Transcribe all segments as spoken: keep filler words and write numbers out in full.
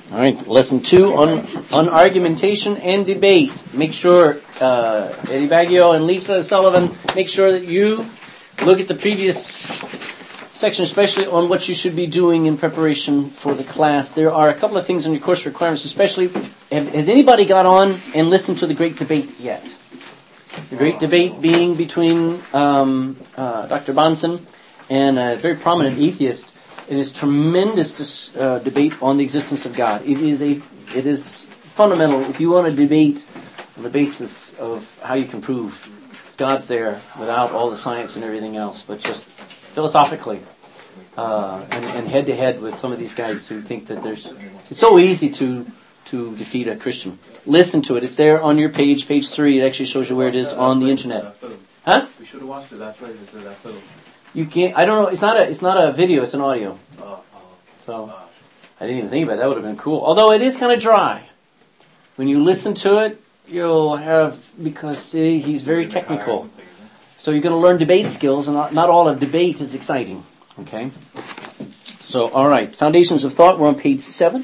All right, lesson two on, on argumentation and debate. Make sure, uh, Eddie Baggio and Lisa Sullivan, make sure that you look at the previous section, especially on what you should be doing in preparation for the class. There are a couple of things on your course requirements, especially, have, has anybody got on and listened to the great debate yet? The great debate being between um, uh, Doctor Bonson and a very prominent atheist. It is tremendous uh, debate on the existence of God. It is a, it is fundamental. If you want to debate on the basis of how you can prove God's there without all the science and everything else, but just philosophically uh, and, and head to head with some of these guys who think that there's, it's so easy to to defeat a Christian. Listen to it. It's there on your page, page three. It actually shows you where it is on the internet. Huh? We should have watched it last night instead of that film. You can't. I don't know. It's not a. It's not a video. It's an audio. Oh, oh, so I didn't even think about it. That would have been cool. Although it is kind of dry. When you listen to it, you'll have because see, he's very technical. So you're going to learn debate skills, and not, not all of debate is exciting. Okay. So all right, Foundations of Thought. We're on page seven.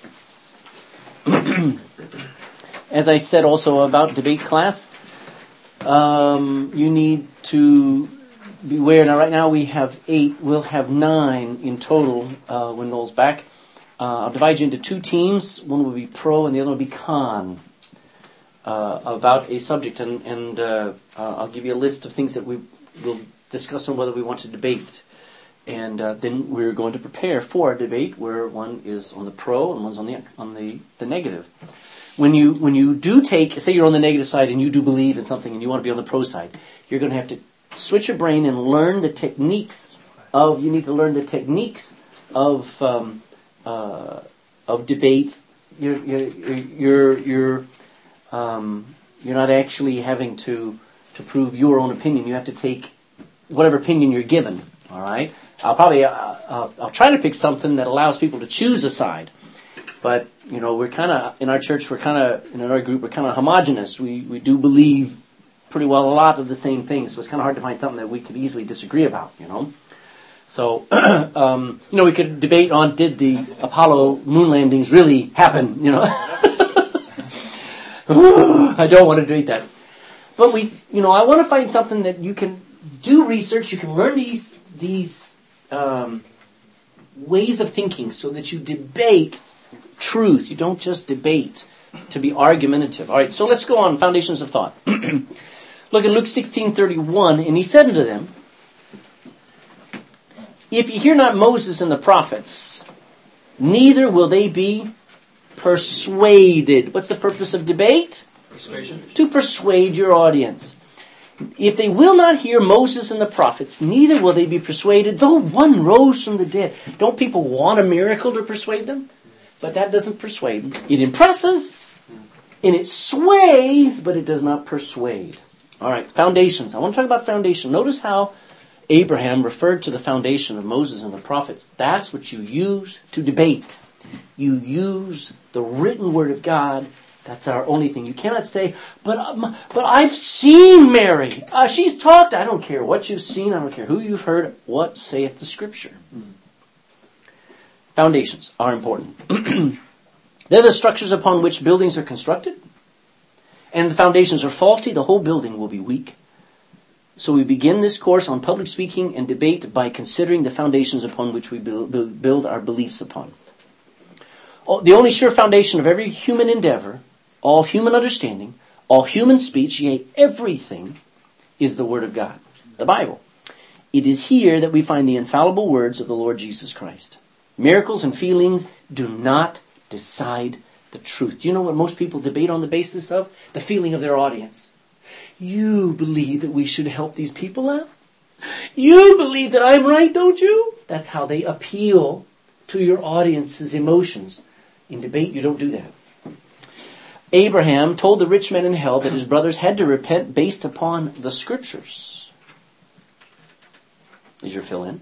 As I said, also about debate class, um, you need to. Beware. Now, right now we have eight. We'll have nine in total uh, when Noel's back. Uh, I'll divide you into two teams. One will be pro and the other will be con uh, about a subject. And, and uh, uh, I'll give you a list of things that we will discuss on whether we want to debate. And uh, then we're going to prepare for a debate where one is on the pro and one's on the on the, the negative. When you when you do take, say you're on the negative side and you do believe in something and you want to be on the pro side, you're going to have to switch your brain and learn the techniques of. You need to learn the techniques of um, uh, of debate. You're you're you're you're, um, you're not actually having to to prove your own opinion. You have to take whatever opinion you're given. All right. I'll probably uh, I'll, I'll try to pick something that allows people to choose a side. But you know, we're kind of in our church. We're kind of in our group. We're kind of homogenous. We we do believe pretty well a lot of the same things, so it's kind of hard to find something that we could easily disagree about, you know. So, um, you know, we could debate on did the Apollo moon landings really happen, you know. I don't want to debate that. But we, you know, I want to find something that you can do research, you can learn these, these um, ways of thinking so that you debate truth. You don't just debate to be argumentative. All right, so let's go on, Foundations of Thought. Look at Luke sixteen thirty-one, and he said unto them, if ye hear not Moses and the prophets, neither will they be persuaded. What's the purpose of debate? Persuasion. To persuade your audience. If they will not hear Moses and the prophets, neither will they be persuaded, though one rose from the dead. Don't people want a miracle to persuade them? But that doesn't persuade. It impresses, and it sways, but it does not persuade. All right, foundations. I want to talk about foundation. Notice how Abraham referred to the foundation of Moses and the prophets. That's what you use to debate. You use the written word of God. That's our only thing. You cannot say, but um, but I've seen Mary. Uh, she's talked. I don't care what you've seen. I don't care who you've heard. What saith the Scripture? Mm-hmm. Foundations are important. They're the structures upon which buildings are constructed. And the foundations are faulty, the whole building will be weak. So we begin this course on public speaking and debate by considering the foundations upon which we build our beliefs upon. The only sure foundation of every human endeavor, all human understanding, all human speech, yea, everything, is the Word of God, the Bible. It is here that we find the infallible words of the Lord Jesus Christ. Miracles and feelings do not decide the truth. Do you know what most people debate on the basis of? The feeling of their audience. You believe that we should help these people out? You believe that I'm right, don't you? That's how they appeal to your audience's emotions. In debate, you don't do that. Abraham told the rich man in hell that his brothers had to repent based upon the Scriptures. Is your fill in?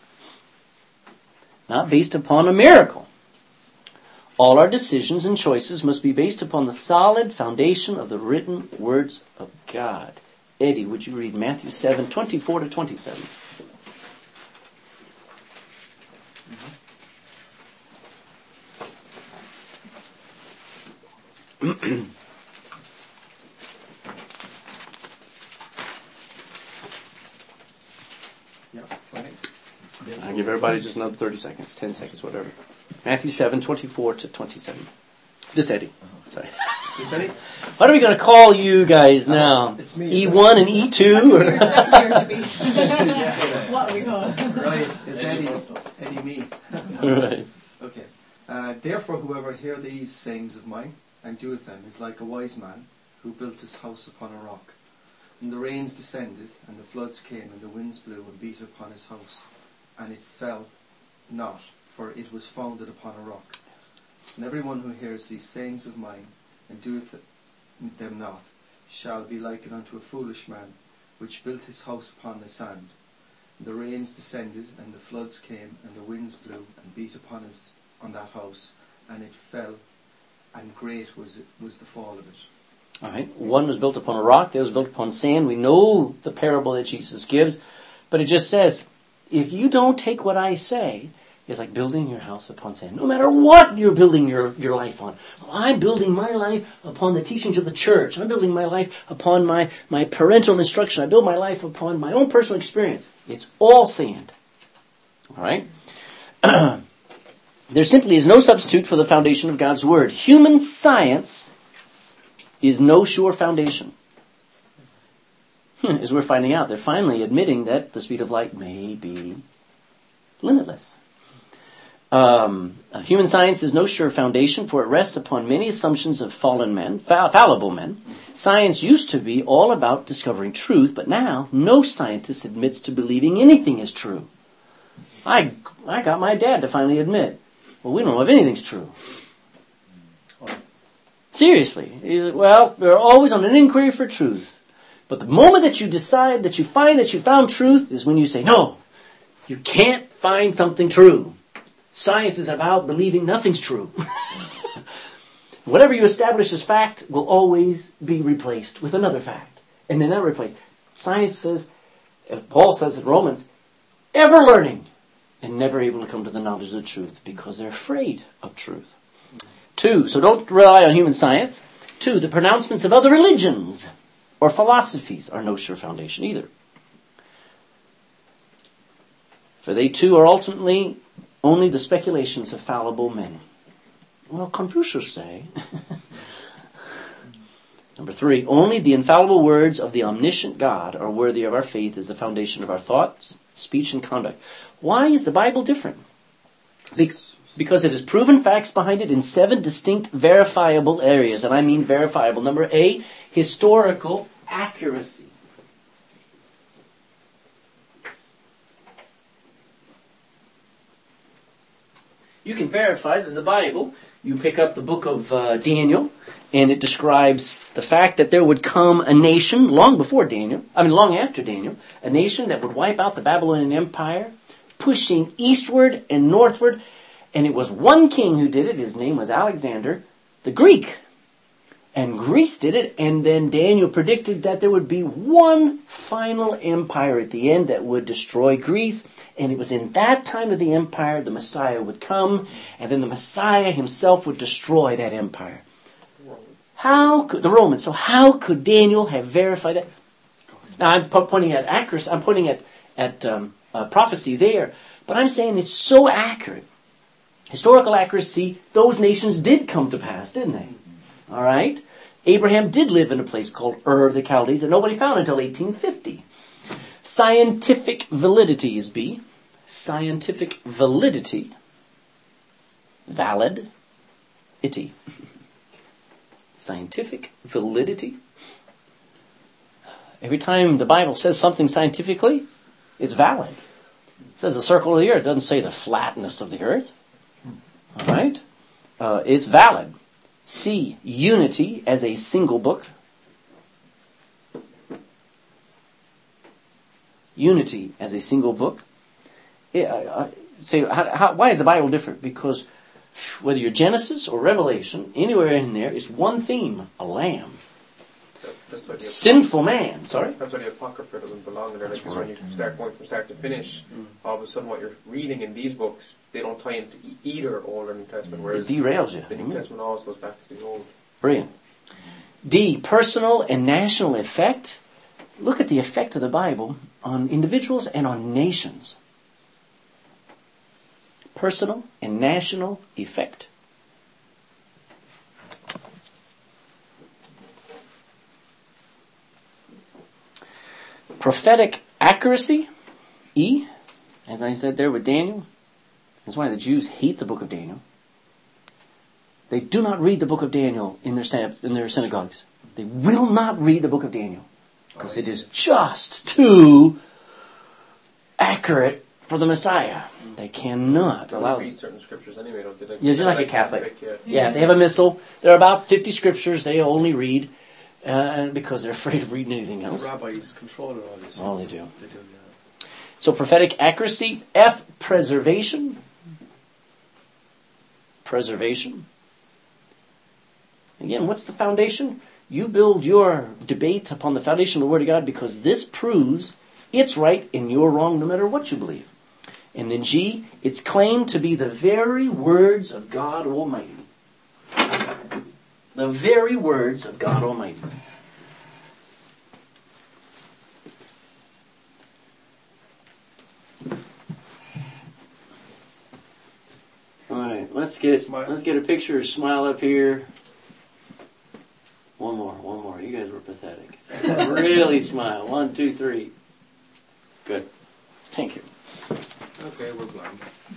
Not based upon a miracle. All our decisions and choices must be based upon the solid foundation of the written words of God. Eddie, would you read Matthew seven, twenty-four to twenty-seven? Yeah, right. I'll give everybody just another thirty seconds, ten seconds, whatever. Matthew seven, twenty-four to twenty-seven. This Eddie. Sorry. This Eddie? What are we going to call you guys now? It's me. E one and E two? Or? What we call. Right, it's Eddie. Eddie me. Right. Okay. Uh, Therefore, whoever hear these sayings of mine and doeth them is like a wise man who built his house upon a rock. And the rains descended, and the floods came, and the winds blew and beat upon his house, and it fell not, for it was founded upon a rock. And everyone who hears these sayings of mine and doeth them not shall be likened unto a foolish man, which built his house upon the sand. And the rains descended, and the floods came, and the winds blew and beat upon his on that house, and it fell, and great was it was the fall of it. All right. One was built upon a rock, the other was built upon sand. We know the parable that Jesus gives, but it just says, if you don't take what I say, it's like building your house upon sand. No matter what you're building your, your life on. Well, I'm building my life upon the teachings of the church. I'm building my life upon my, my parental instruction. I build my life upon my own personal experience. It's all sand. All right? There simply is no substitute for the foundation of God's Word. Human science is no sure foundation. As we're finding out, they're finally admitting that the speed of light may be limitless. Um, human science is no sure foundation, for it rests upon many assumptions of fallen men, fall- fallible men. Science used to be all about discovering truth, but now no scientist admits to believing anything is true. I I got my dad to finally admit, well, we don't know if anything's true. Seriously. He's like, well, we're always on an inquiry for truth. But the moment that you decide, that you find that you found truth, is when you say, no, you can't find something true. Science is about believing nothing's true. Whatever you establish as fact will always be replaced with another fact. And then that replaced. Science says, Paul says in Romans, ever learning and never able to come to the knowledge of the truth because they're afraid of truth. Two, so don't rely on human science. Two, the pronouncements of other religions or philosophies are no sure foundation either. For they too are ultimately only the speculations of fallible men. Well, Confucius say. Number three, only the infallible words of the omniscient God are worthy of our faith as the foundation of our thoughts, speech, and conduct. Why is the Bible different? Be- because it has proven facts behind it in seven distinct verifiable areas. And I mean verifiable. Number A, historical accuracy. You can verify that the Bible, you pick up the book of uh, Daniel, and it describes the fact that there would come a nation long before Daniel, I mean long after Daniel, a nation that would wipe out the Babylonian Empire, pushing eastward and northward. And it was one king who did it. His name was Alexander the Greek. And Greece did it, and then Daniel predicted that there would be one final empire at the end that would destroy Greece. And it was in that time of the empire the Messiah would come, and then the Messiah himself would destroy that empire. How could the Romans? So how could Daniel have verified it? Now I'm pointing at accuracy. I'm pointing at at um, uh, prophecy there, but I'm saying it's so accurate. Historical accuracy. Those nations did come to pass, didn't they? All right. Abraham did live in a place called Ur of the Chaldees that nobody found until eighteen fifty. Scientific validity is B. Scientific validity. Valid. Ity. Scientific validity. Every time the Bible says something scientifically, it's valid. It says the circle of the earth. It doesn't say the flatness of the earth. All right. Uh, it's valid. C. Unity as a single book. Unity as a single book. Yeah, I, I say, how, how, why is the Bible different? Because whether you're Genesis or Revelation, anywhere in there is one theme: a lamb. That's why the Sinful man. Sorry. That's why the Apocrypha doesn't belong in there. Like, when you start going from start to finish, mm. all of a sudden what you're reading in these books, they don't tie into e- either Old or New Testament. Whereas it derails you. the New Testament always goes back to the Old. Brilliant. D, personal and national effect. Look at the effect of the Bible on individuals and on nations. Personal and national effect. Prophetic accuracy. E, as I said there with Daniel. That's why the Jews hate the book of Daniel. They do not read the book of Daniel in their in their synagogues. They will not read the book of Daniel because it is just too accurate for the Messiah. They cannot They allow read certain scriptures anyway, don't they? Like, Yeah, just like a Catholic. yeah. Yeah, they have a missal. There are about fifty scriptures they only read uh, because they're afraid of reading anything else. The rabbis control all this. Oh, they do. They do, yeah. So prophetic accuracy. F, preservation. Preservation. Again, what's the foundation? You build your debate upon the foundation of the Word of God because this proves it's right and you're wrong no matter what you believe. And then G, it's claimed to be the very words of God Almighty. The very words of God Almighty. All right, let's get Smile. let's get a picture of Smile up here. One more, one more. You guys were pathetic. Really smile. One, two, three. Good. Thank you. Okay, we're blind.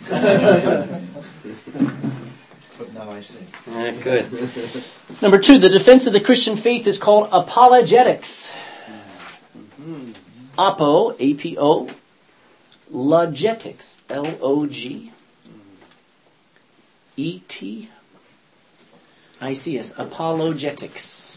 But now I see. Uh, good. Number two, the defense of the Christian faith is called apologetics. Apo, A P O. Logetics, L O G. E T. I C S, apologetics.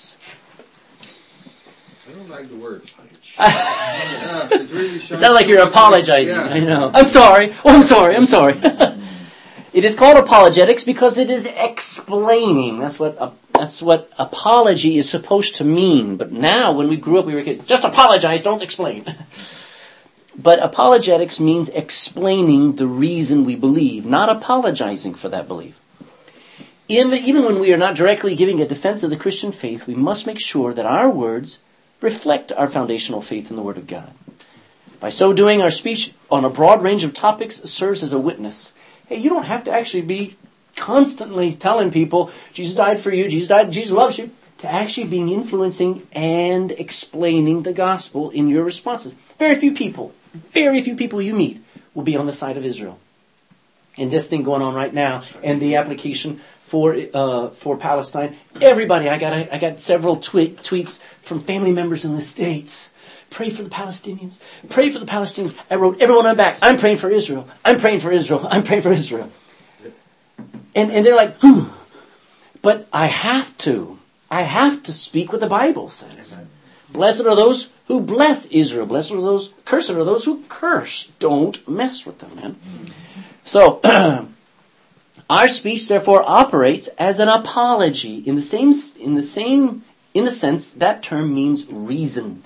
I don't like the word. Yeah, it really It sounds like you're apologizing. Yeah. I know. I'm sorry. Oh, I'm sorry. I'm sorry. It is called apologetics because it is explaining. That's what uh, that's what apology is supposed to mean. But now, when we grew up, we were kids. Just apologize, don't explain. But apologetics means explaining the reason we believe, not apologizing for that belief. Even, even when we are not directly giving a defense of the Christian faith, we must make sure that our words reflect our foundational faith in the Word of God. By so doing, our speech on a broad range of topics serves as a witness. Hey, you don't have to actually be constantly telling people, Jesus died for you, Jesus died, Jesus loves you, to actually being influencing and explaining the gospel in your responses. Very few people, very few people you meet will be on the side of Israel. And this thing going on right now, and the application for uh, for Palestine. Everybody, I got I got several tweet, tweets from family members in the States. Pray for the Palestinians. Pray for the Palestinians. I wrote everyone on back. I'm praying for Israel. I'm praying for Israel. I'm praying for Israel. And and they're like, hmm. But I have to. I have to speak what the Bible says. Amen. Blessed are those who bless Israel. Blessed are those, cursed are those who curse. Don't mess with them, man. So, our speech therefore operates as an apology in the same, in the same, in the sense that term means reason.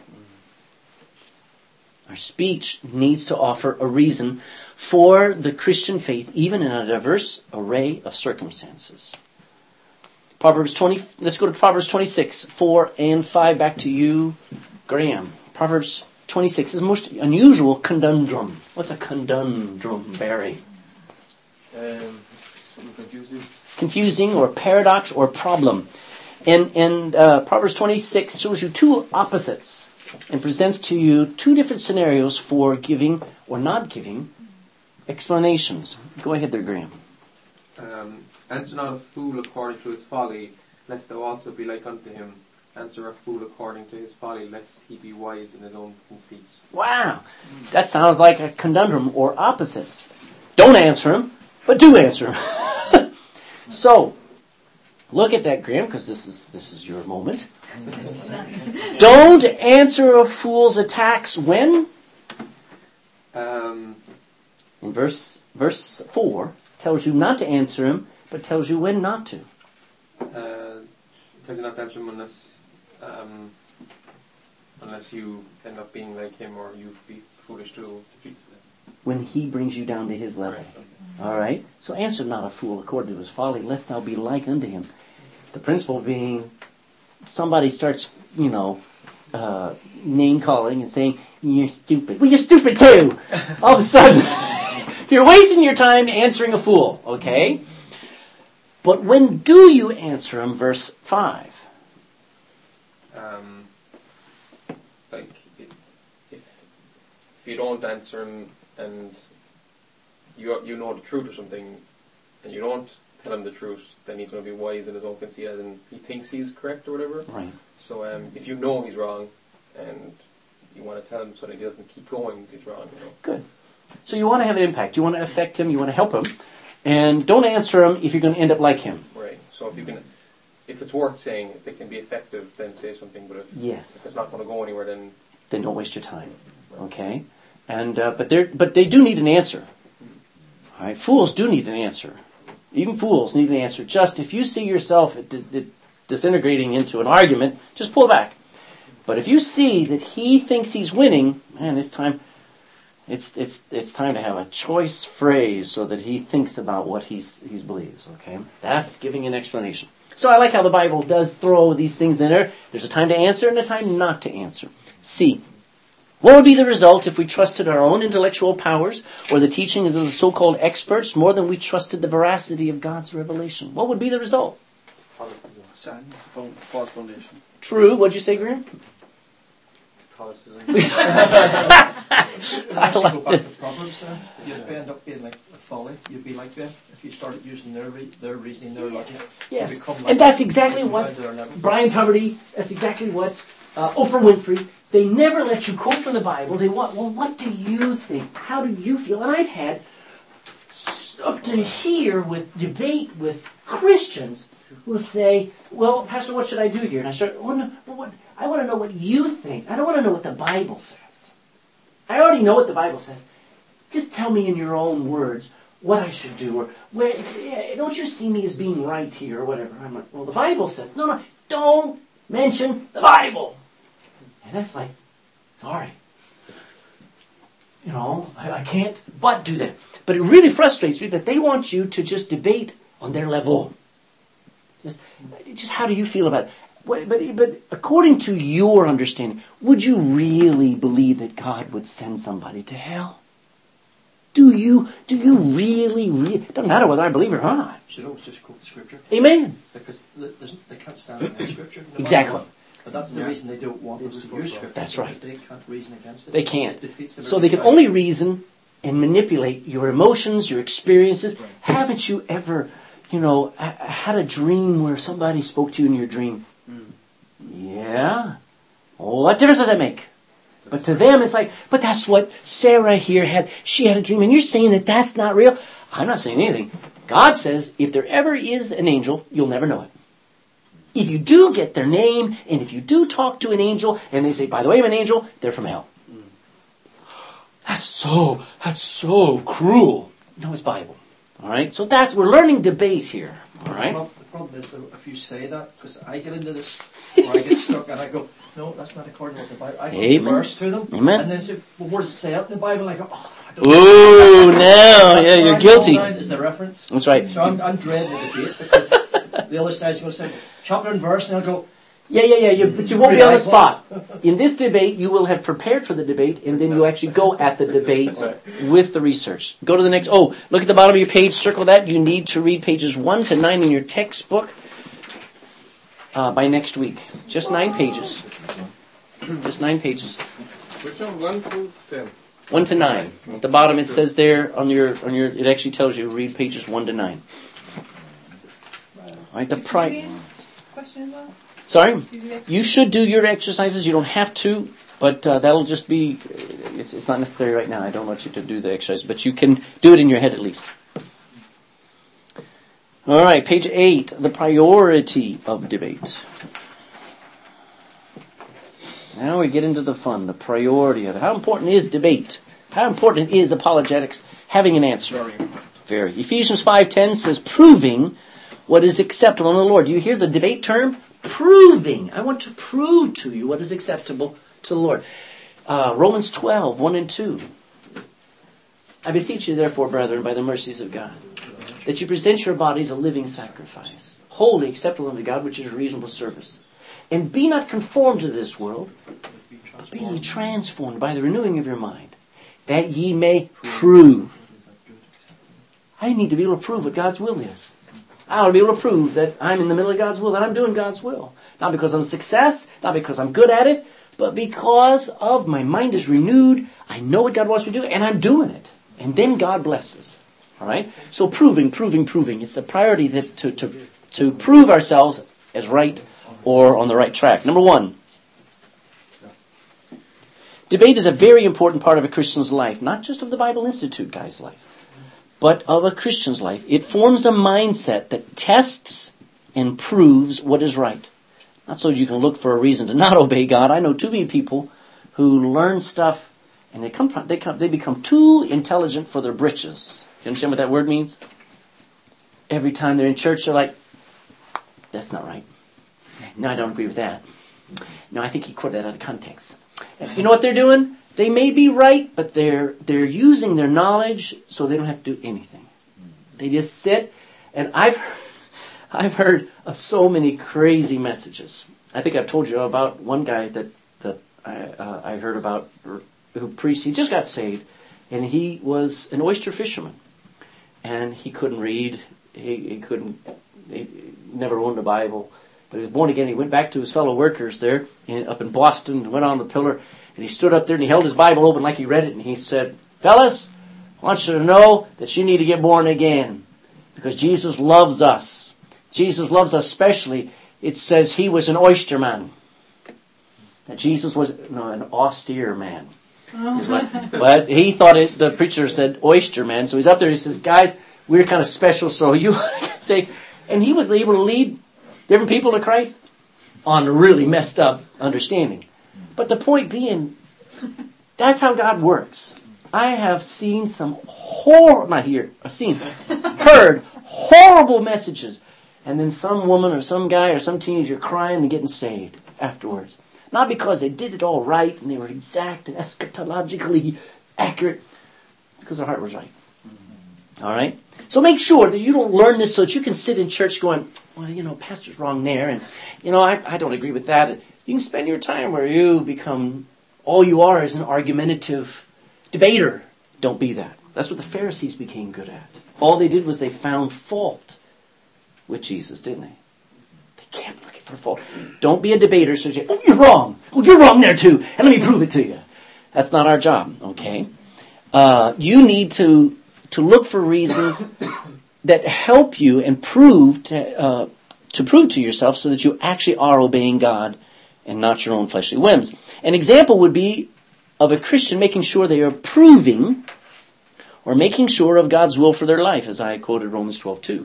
Our speech needs to offer a reason for the Christian faith, even in a diverse array of circumstances. Proverbs twenty, let's go to Proverbs twenty-six, four and five. Back to you, Graham. Proverbs twenty-six is the most unusual conundrum. What's a conundrum, Barry? Um, something confusing. Confusing or paradox or problem. And, and uh, Proverbs twenty-six shows you two opposites and presents to you two different scenarios for giving or not giving explanations. Go ahead there, Graham. Um, answer not a fool according to his folly, lest thou also be like unto him. Answer a fool according to his folly, lest he be wise in his own conceit. Wow, that sounds like a conundrum or opposites. Don't answer him, but do answer him. So, look at that, Graham, because this is this is your moment. Don't answer a fool's attacks when? Um, In verse verse four, tells you not to answer him, but tells you when not to. uh, tells you not to answer him unless, um, unless you end up being like him or you be foolish tools to please them. When he brings you down to his level. Right, okay. All right? So answer not a fool according to his folly, lest thou be like unto him. The principle being, somebody starts, you know, uh, name calling and saying, you're stupid. Well, you're stupid too! All of a sudden, you're wasting your time answering a fool, okay? But when do you answer him? Verse five. Um, like, if, if if you don't answer him and you you know the truth or something, and you don't tell him the truth, then he's going to be wise in his own conceit, as in he thinks he's correct or whatever. Right. So um, if you know he's wrong, and you want to tell him so that he doesn't keep going, he's wrong. You know. Good. So you want to have an impact. You want to affect him. You want to help him. And don't answer him if you're going to end up like him. Right. So if you can, if it's worth saying, if it can be effective, then say something. But if, Yes. if it's not going to go anywhere, then Then don't waste your time. Okay? And uh, but they but they do need an answer. All right? Fools do need an answer. Even fools need an answer. Just if you see yourself d- d- disintegrating into an argument, just pull back. But if you see that he thinks he's winning, man, it's time. It's it's it's time to have a choice phrase so that he thinks about what he's he believes. Okay, that's giving an explanation. So I like how the Bible does throw these things in there. There's a time to answer and a time not to answer. C. What would be the result if we trusted our own intellectual powers or the teaching of the so-called experts more than we trusted the veracity of God's revelation? What would be the result? Catholicism. Sand, false foundation. True. What'd you say, Graham? Catholicism. I like this. Proverbs, uh, you'd end up being like a folly. You'd be like them if you started using their re- their reasoning, their logic. Yes, become like and that's them. exactly You what find their level. Brian Tuberty, that's exactly what uh, Oprah Winfrey, they never let you quote from the Bible. They want, well, what do you think? How do you feel? And I've had up to here with debate with Christians who say, well, Pastor, what should I do here? And I start, well, no, but what, I want to know what you think. I don't want to know what the Bible says. I already know what the Bible says. Just tell me in your own words what I should do, or where. Don't you see me as being right here, or whatever? I'm like, well, the Bible says. No, no, don't mention the Bible. And that's like, sorry. You know, I, I can't but do that. But it really frustrates me that they want you to just debate on their level. Just, just how do you feel about it? But, but, but according to your understanding, would you really believe that God would send somebody to hell? Do you, do you really, really, it doesn't matter whether I believe it or not. Should always just quote the scripture. Amen. Because they can't stand on scripture. No Exactly. matter what. But that's the Yeah. reason they don't want us to use scripture. That's right. Because they can't reason against it. They can't. It defeats them So every they can time. only reason and manipulate your emotions, your experiences. Right. Haven't you ever, you know, h- had a dream where somebody spoke to you in your dream? Mm. Yeah. What difference does that make? But to them, it's like, but that's what Sarah here had. She had a dream, and you're saying that that's not real? I'm not saying anything. God says, if there ever is an angel, you'll never know it. If you do get their name, and if you do talk to an angel, and they say, by the way, I'm an angel, they're from hell. Mm. That's so, that's so cruel. No, it's Bible. All right? So that's, we're learning debate here. All right? Well, the problem is that if you say that, because I get into this, or I get stuck and I go, no, that's not according to what the Bible. I go Amen. verse to them, Amen. and then say, well, where does it say out in the Bible? And I go, oh, I don't Ooh, know. now, yeah, you're guilty. Is the reference? That's right. So I'm, I'm dreading the debate because the other side's going to say chapter and verse, and I'll go, Yeah, yeah, yeah, you, but you won't be on the spot. In this debate, you will have prepared for the debate, and then you actually go at the debate with the research. Go to the next, oh, look at the bottom of your page, circle that. You need to read pages one to nine in your textbook uh, by next week. Just nine pages. Just nine pages. Which one? One, two, ten. One to nine. At the bottom it says there on your, on your, it actually tells you read pages one to nine. All right, the pri- Question as well? Sorry? You should do your exercises. You don't have to, but uh, that'll just be, it's, it's not necessary right now. I don't want you to do the exercise, but you can do it in your head at least. All right, page eight, the priority of debate. Now we get into the fun, the priority of it. How important is debate? How important is apologetics? Having an answer. very important. Very. Ephesians five ten says, proving what is acceptable in the Lord. Do you hear the debate term? Proving. I want to prove to you what is acceptable to the Lord. Uh, Romans twelve, one and two. I beseech you, therefore, brethren, by the mercies of God, that you present your bodies a living sacrifice, wholly acceptable unto God, which is a reasonable service. And be not conformed to this world, be ye transformed by the renewing of your mind, that ye may prove. I need to be able to prove what God's will is. I ought to be able to prove that I'm in the middle of God's will, that I'm doing God's will. Not because I'm a success, not because I'm good at it, but because of my mind is renewed, I know what God wants me to do, and I'm doing it. And then God blesses. All right? So proving, proving, proving. It's a priority that to, to, to prove ourselves as right or on the right track. Number one, debate is a very important part of a Christian's life, not just of the Bible Institute guy's life, but of a Christian's life. It forms a mindset that tests and proves what is right. Not so you can look for a reason to not obey God. I know too many people who learn stuff and they come from, they come they become too intelligent for their britches. Do you understand what that word means? Every time they're in church, they're like, "That's not right. No, I don't agree with that. No, I think he quoted that out of context." And you know what they're doing? They may be right, but they're they're using their knowledge so they don't have to do anything. They just sit, and I've I've heard of so many crazy messages. I think I've told you about one guy that that I uh, I heard about who preached. He just got saved, and he was an oyster fisherman, and he couldn't read. He, he couldn't. He never owned a Bible, but he was born again. He went back to his fellow workers there in, up in Boston, and went on the pillar. And he stood up there and he held his Bible open like he read it, and he said, "Fellas, I want you to know that you need to get born again because Jesus loves us. Jesus loves us especially." It says he was an oyster man. That Jesus was no, an austere man. Is what, but he thought it, the preacher said oyster man. So he's up there. He says, "Guys, we're kind of special, so you can say." And he was able to lead different people to Christ on a really messed up understanding. But the point being, that's how God works. I have seen some horrible, not here, I've seen, heard horrible messages. And then some woman or some guy or some teenager crying and getting saved afterwards. Not because they did it all right and they were exact and eschatologically accurate, because their heart was right. All right? So make sure that you don't learn this so that you can sit in church going, "Well, you know, pastor's wrong there, and, you know, I, I don't agree with that." You can spend your time where you become, all you are is an argumentative debater. Don't be that. That's what the Pharisees became good at. All they did was they found fault with Jesus, didn't they? They kept looking for fault. Don't be a debater so you, "Oh, you're wrong. Oh, you're wrong there too. And let me prove it to you." That's not our job, okay? Uh, you need to, to look for reasons that help you and prove to, uh, to prove to yourself so that you actually are obeying God and not your own fleshly whims. An example would be of a Christian making sure they are proving or making sure of God's will for their life, as I quoted Romans twelve two.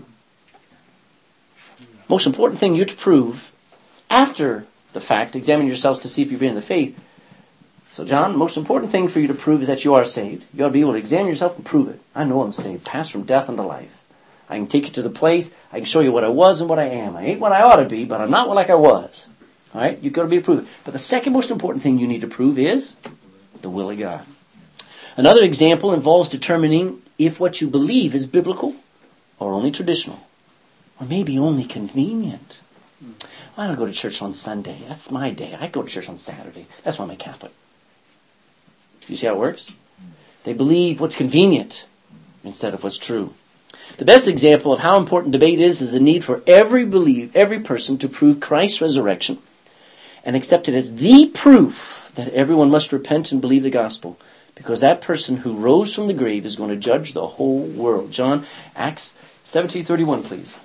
Most important thing you to prove after the fact, examine yourselves to see if you've been in the faith. So John, most important thing for you to prove is that you are saved. You ought to be able to examine yourself and prove it. I know I'm saved, passed from death unto life. I can take you to the place, I can show you what I was and what I am. I ain't what I ought to be, but I'm not like I was. All right, you've got to be able to prove it. But the second most important thing you need to prove is the will of God. Another example involves determining if what you believe is biblical or only traditional, or maybe only convenient. I don't go to church on Sunday. That's my day. I go to church on Saturday. That's why I'm a Catholic. You see how it works? They believe what's convenient instead of what's true. The best example of how important debate is is the need for every believe, every person to prove Christ's resurrection and accept it as the proof that everyone must repent and believe the gospel, because that person who rose from the grave is going to judge the whole world. John, Acts seventeen thirty-one, please.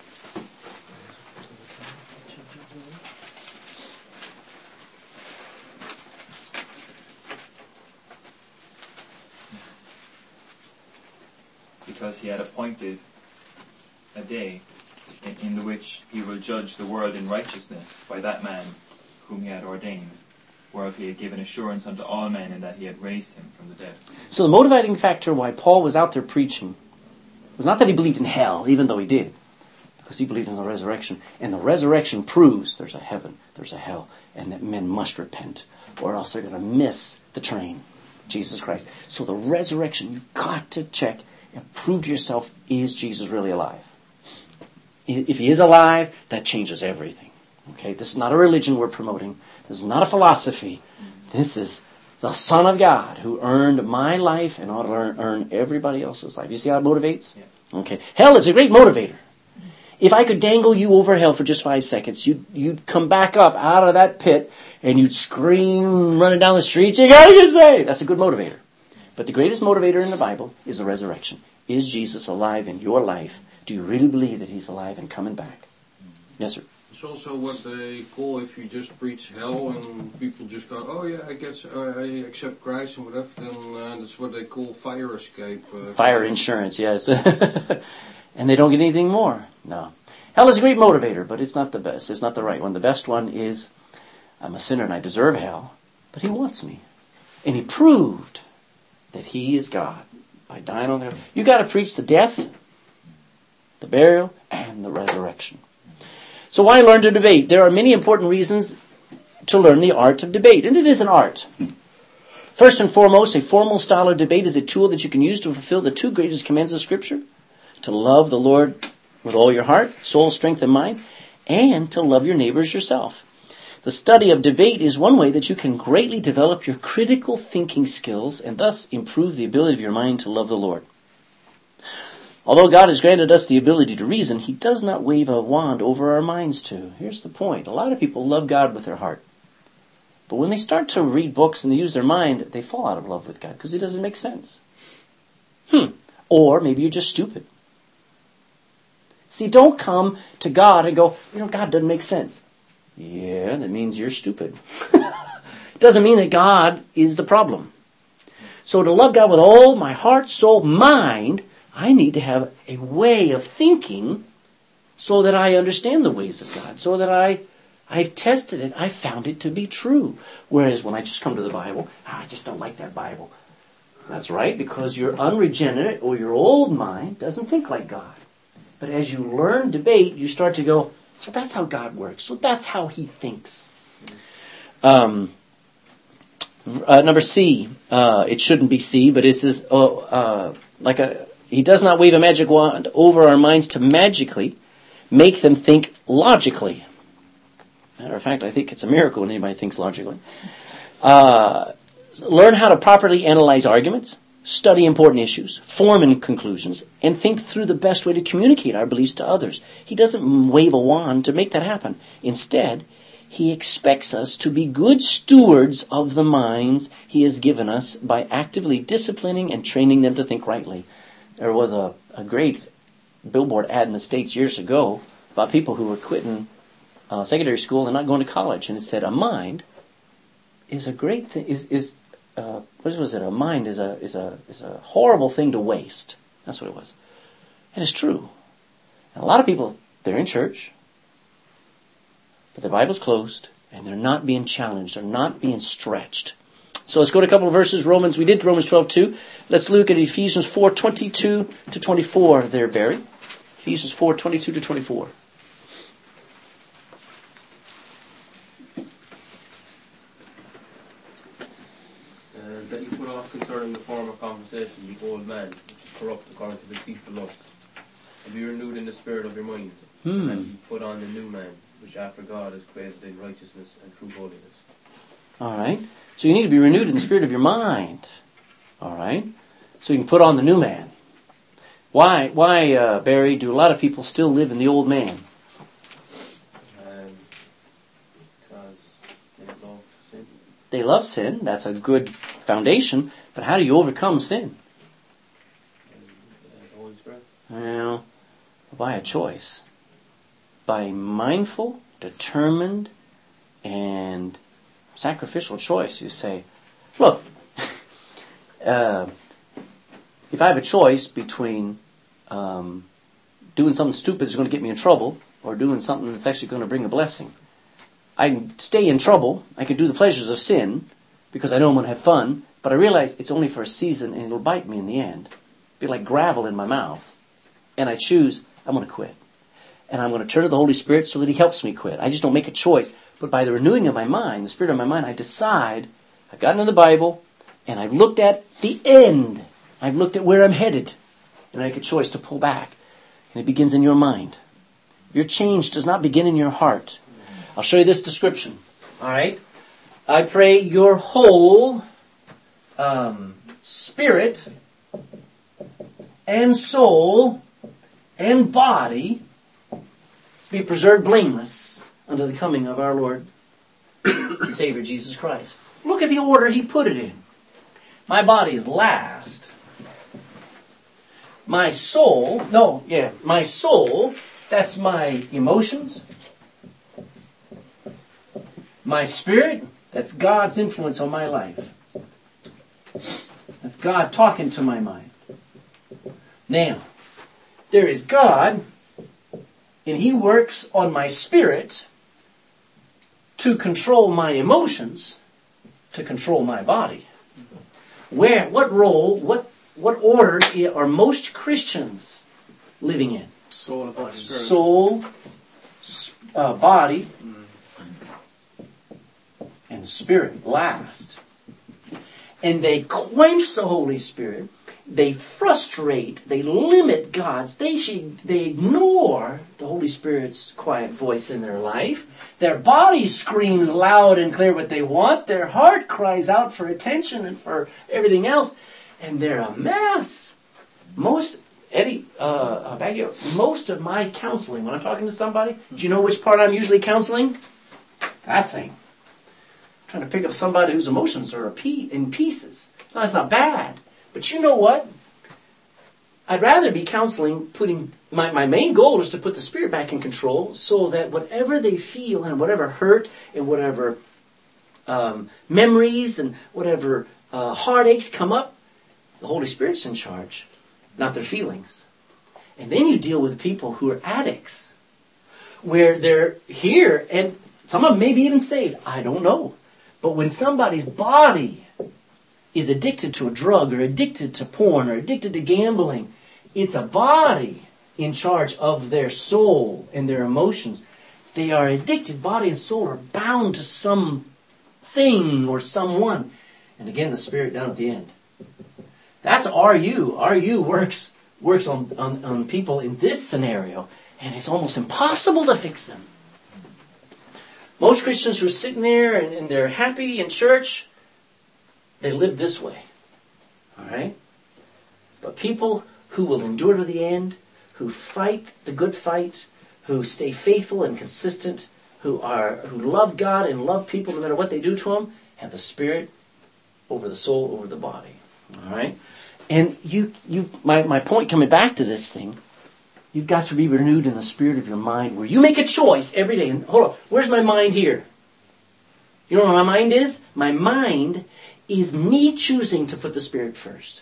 Because he had appointed a day in, in the which he will judge the world in righteousness by that man whom he had ordained, whereof he had given assurance unto all men, and that he had raised him from the dead. So the motivating factor why Paul was out there preaching was not that he believed in hell, even though he did, because he believed in the resurrection. And the resurrection proves there's a heaven, there's a hell, and that men must repent, or else they're going to miss the train. Jesus Christ. So the resurrection, you've got to check and prove to yourself, is Jesus really alive? If he is alive, that changes everything. Okay, this is not a religion we're promoting. This is not a philosophy. This is the Son of God who earned my life and ought to earn, earn everybody else's life. You see how it motivates? Yeah. Okay. Hell is a great motivator. If I could dangle you over hell for just five seconds, you'd, you'd come back up out of that pit and you'd scream running down the streets, you gotta get saved. That's a good motivator. But the greatest motivator in the Bible is the resurrection. Is Jesus alive in your life? Do you really believe that he's alive and coming back? Yes, sir. It's also what they call, if you just preach hell and people just go, oh yeah, I guess uh, I accept Christ and whatever, then uh, that's what they call fire escape. Uh, Fire insurance, yes. And they don't get anything more. No. Hell is a great motivator, but it's not the best. It's not the right one. The best one is, I'm a sinner and I deserve hell, but he wants me. And he proved that he is God by dying on there. You got to preach the death, the burial, and the resurrection. So why learn to debate? There are many important reasons to learn the art of debate, and it is an art. First and foremost, a formal style of debate is a tool that you can use to fulfill the two greatest commands of Scripture: to love the Lord with all your heart, soul, strength, and mind, and to love your neighbors yourself. The study of debate is one way that you can greatly develop your critical thinking skills and thus improve the ability of your mind to love the Lord. Although God has granted us the ability to reason, he does not wave a wand over our minds to. Here's the point. A lot of people love God with their heart. But when they start to read books and they use their mind, they fall out of love with God because it doesn't make sense. Hmm. Or maybe you're just stupid. See, don't come to God and go, you know, God doesn't make sense. Yeah, that means you're stupid. It doesn't mean that God is the problem. So to love God with all my heart, soul, mind, I need to have a way of thinking so that I understand the ways of God, so that I, I've tested it, I found it to be true. Whereas when I just come to the Bible, ah, I just don't like that Bible. That's right, because your unregenerate or your old mind doesn't think like God. But as you learn debate, you start to go, so that's how God works. So that's how he thinks. Um, uh, number C, uh, it shouldn't be C, but it says, oh, uh, like a, he does not wave a magic wand over our minds to magically make them think logically. Matter of fact, I think it's a miracle when anybody thinks logically. Uh, learn how to properly analyze arguments, study important issues, form conclusions, and think through the best way to communicate our beliefs to others. He doesn't wave a wand to make that happen. Instead, he expects us to be good stewards of the minds he has given us by actively disciplining and training them to think rightly. There was a, a great billboard ad in the States years ago about people who were quitting uh, secondary school and not going to college, and it said, a mind is a great thing, is, is Uh, what was it? A mind is a is a is a horrible thing to waste. That's what it was, and it's true. And a lot of people, they're in church, but the Bible's closed, and they're not being challenged. They're not being stretched. So let's go to a couple of verses. Romans, we did Romans twelve two. Let's look at Ephesians four twenty two to twenty four. There, Barry. Ephesians four twenty two to twenty four. That you put off concerning the former conversation, the old man, which is corrupt according to deceitful lust, and be renewed in the spirit of your mind, Hmm. and you put on the new man, which after God is created in righteousness and true holiness. All right. So you need to be renewed in the spirit of your mind. All right. So you can put on the new man. Why, why, uh, Barry, do a lot of people still live in the old man? Um, because they love sin. They love sin. That's a good foundation. But how do you overcome sin? And, and the Holy Spirit. Well, by a choice. By mindful, determined, and sacrificial choice. You say, look, uh, if I have a choice between um, doing something stupid that's going to get me in trouble or doing something that's actually going to bring a blessing, I can stay in trouble. I can do the pleasures of sin because I know I'm going to have fun, but I realize it's only for a season and it'll bite me in the end. It'll be like gravel in my mouth. And I choose, I'm going to quit. And I'm going to turn to the Holy Spirit so that he helps me quit. I just don't make a choice. But by the renewing of my mind, the spirit of my mind, I decide, I've gotten in the Bible, and I've looked at the end. I've looked at where I'm headed. And I make a choice to pull back. And it begins in your mind. Your change does not begin in your heart. I'll show you this description. All right? I pray your whole um, spirit and soul and body be preserved blameless unto the coming of our Lord and Savior Jesus Christ. Look at the order he put it in. My body is last. My soul, no, yeah, my soul, that's my emotions. My spirit, that's God's influence on my life. That's God talking to my mind. Now, there is God, and He works on my spirit to control my emotions, to control my body. Where, what role, what what order are most Christians living in? Soul, body, spirit. Soul, uh, body, and spirit last. And they quench the Holy Spirit. They frustrate, they limit God's, they should, they ignore the Holy Spirit's quiet voice in their life. Their body screams loud and clear what they want. Their heart cries out for attention and for everything else. And they're a mess. Most, Eddie, uh, Baggio, most of my counseling, when I'm talking to somebody, do you know which part I'm usually counseling? That thing. I'm trying to pick up somebody whose emotions are in pieces. No, that's not bad. But you know what? I'd rather be counseling, putting, my, my main goal is to put the Spirit back in control so that whatever they feel and whatever hurt and whatever um, memories and whatever uh, heartaches come up, the Holy Spirit's in charge, not their feelings. And then you deal with people who are addicts, where they're here, and some of them may be even saved. I don't know. But when somebody's body is addicted to a drug or addicted to porn or addicted to gambling, it's a body in charge of their soul and their emotions. They are addicted. Body and soul are bound to some thing or someone. And again, the Spirit down at the end. That's R U. R U works works on, on, on people in this scenario, and it's almost impossible to fix them. Most Christians who are sitting there and, and they're happy in church, they live this way. All right? But people who will endure to the end, who fight the good fight, who stay faithful and consistent, who are who love God and love people no matter what they do to them, have the Spirit over the soul, over the body. All right? And you, you, my, my point coming back to this thing, you've got to be renewed in the spirit of your mind where you make a choice every day. And hold on, where's my mind here? You know what my mind is? My mind is me choosing to put the Spirit first.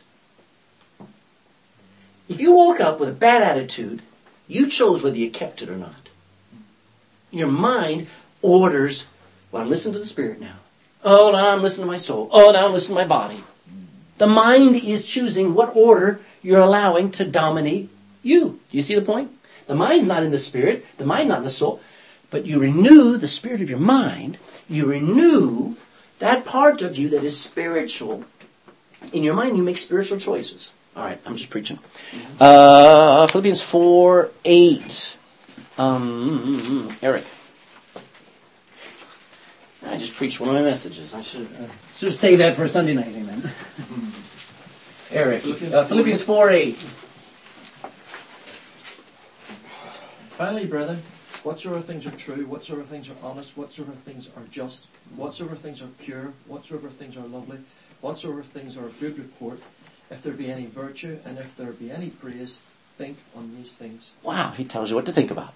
If you woke up with a bad attitude, you chose whether you kept it or not. Your mind orders, well, I'm listening to the Spirit now. Oh, now I'm listening to my soul. Oh, now I'm listening to my body. The mind is choosing what order you're allowing to dominate you. Do you see the point? The mind's not in the Spirit. The mind's not in the soul. But you renew the spirit of your mind. You renew that part of you that is spiritual. In your mind, you make spiritual choices. All right, I'm just preaching. Uh, Philippians four eight. Um, Eric. I just preached one of my messages. I should, uh, should say that for a Sunday night, amen. Eric, uh, Philippians four eight. Finally, brethren, whatsoever things are true, whatsoever things are honest, whatsoever things are just, whatsoever things are pure, whatsoever things are lovely, whatsoever things are of good report, if there be any virtue, and if there be any praise, think on these things. Wow, he tells you what to think about.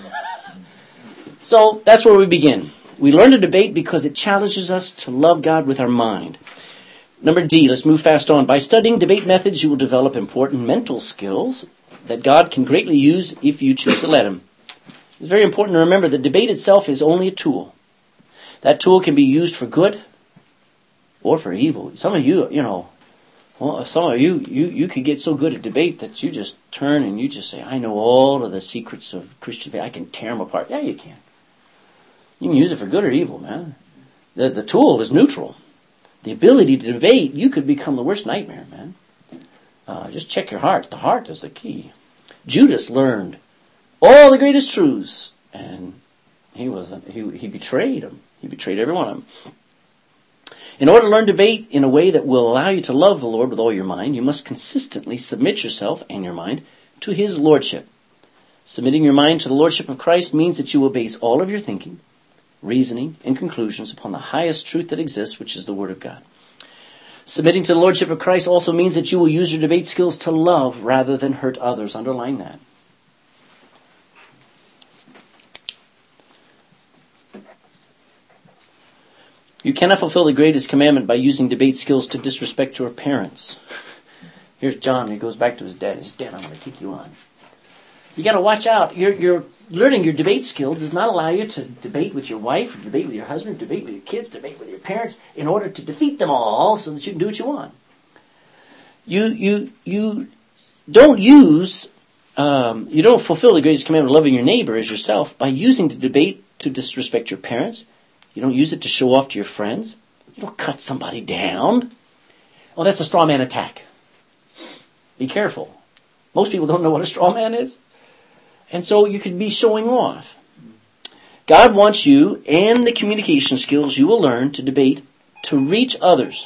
So, that's where we begin. We learn to debate because it challenges us to love God with our mind. Number D, let's move fast on. By studying debate methods, you will develop important mental skills that God can greatly use if you choose to let Him. It's very important to remember that debate itself is only a tool. That tool can be used for good or for evil. Some of you, you know, well, some of you, you, you could get so good at debate that you just turn and you just say, I know all of the secrets of Christian faith. I can tear them apart. Yeah, you can. You can use it for good or evil, man. The, the tool is neutral. The ability to debate, you could become the worst nightmare, man. Uh, just check your heart. The heart is the key. Judas learned all the greatest truths, and He wasn't. He, he betrayed them. He betrayed every one of them. In order to learn debate in a way that will allow you to love the Lord with all your mind, you must consistently submit yourself and your mind to His Lordship. Submitting your mind to the Lordship of Christ means that you will base all of your thinking, reasoning, and conclusions upon the highest truth that exists, which is the Word of God. Submitting to the Lordship of Christ also means that you will use your debate skills to love rather than hurt others. Underline that. You cannot fulfill the greatest commandment by using debate skills to disrespect your parents. Here's John. He goes back to his dad. He says, Dad, I'm going to take you on. You got to watch out. You're, you're learning your debate skill does not allow you to debate with your wife, or debate with your husband, debate with your kids, debate with your parents, in order to defeat them all so that you can do what you want. You you you don't use, um, you don't fulfill the greatest commandment of loving your neighbor as yourself by using the debate to disrespect your parents. You don't use it to show off to your friends. You don't cut somebody down. Oh, that's a straw man attack. Be careful. Most people don't know what a straw man is. And so you could be showing off. God wants you and the communication skills you will learn to debate to reach others.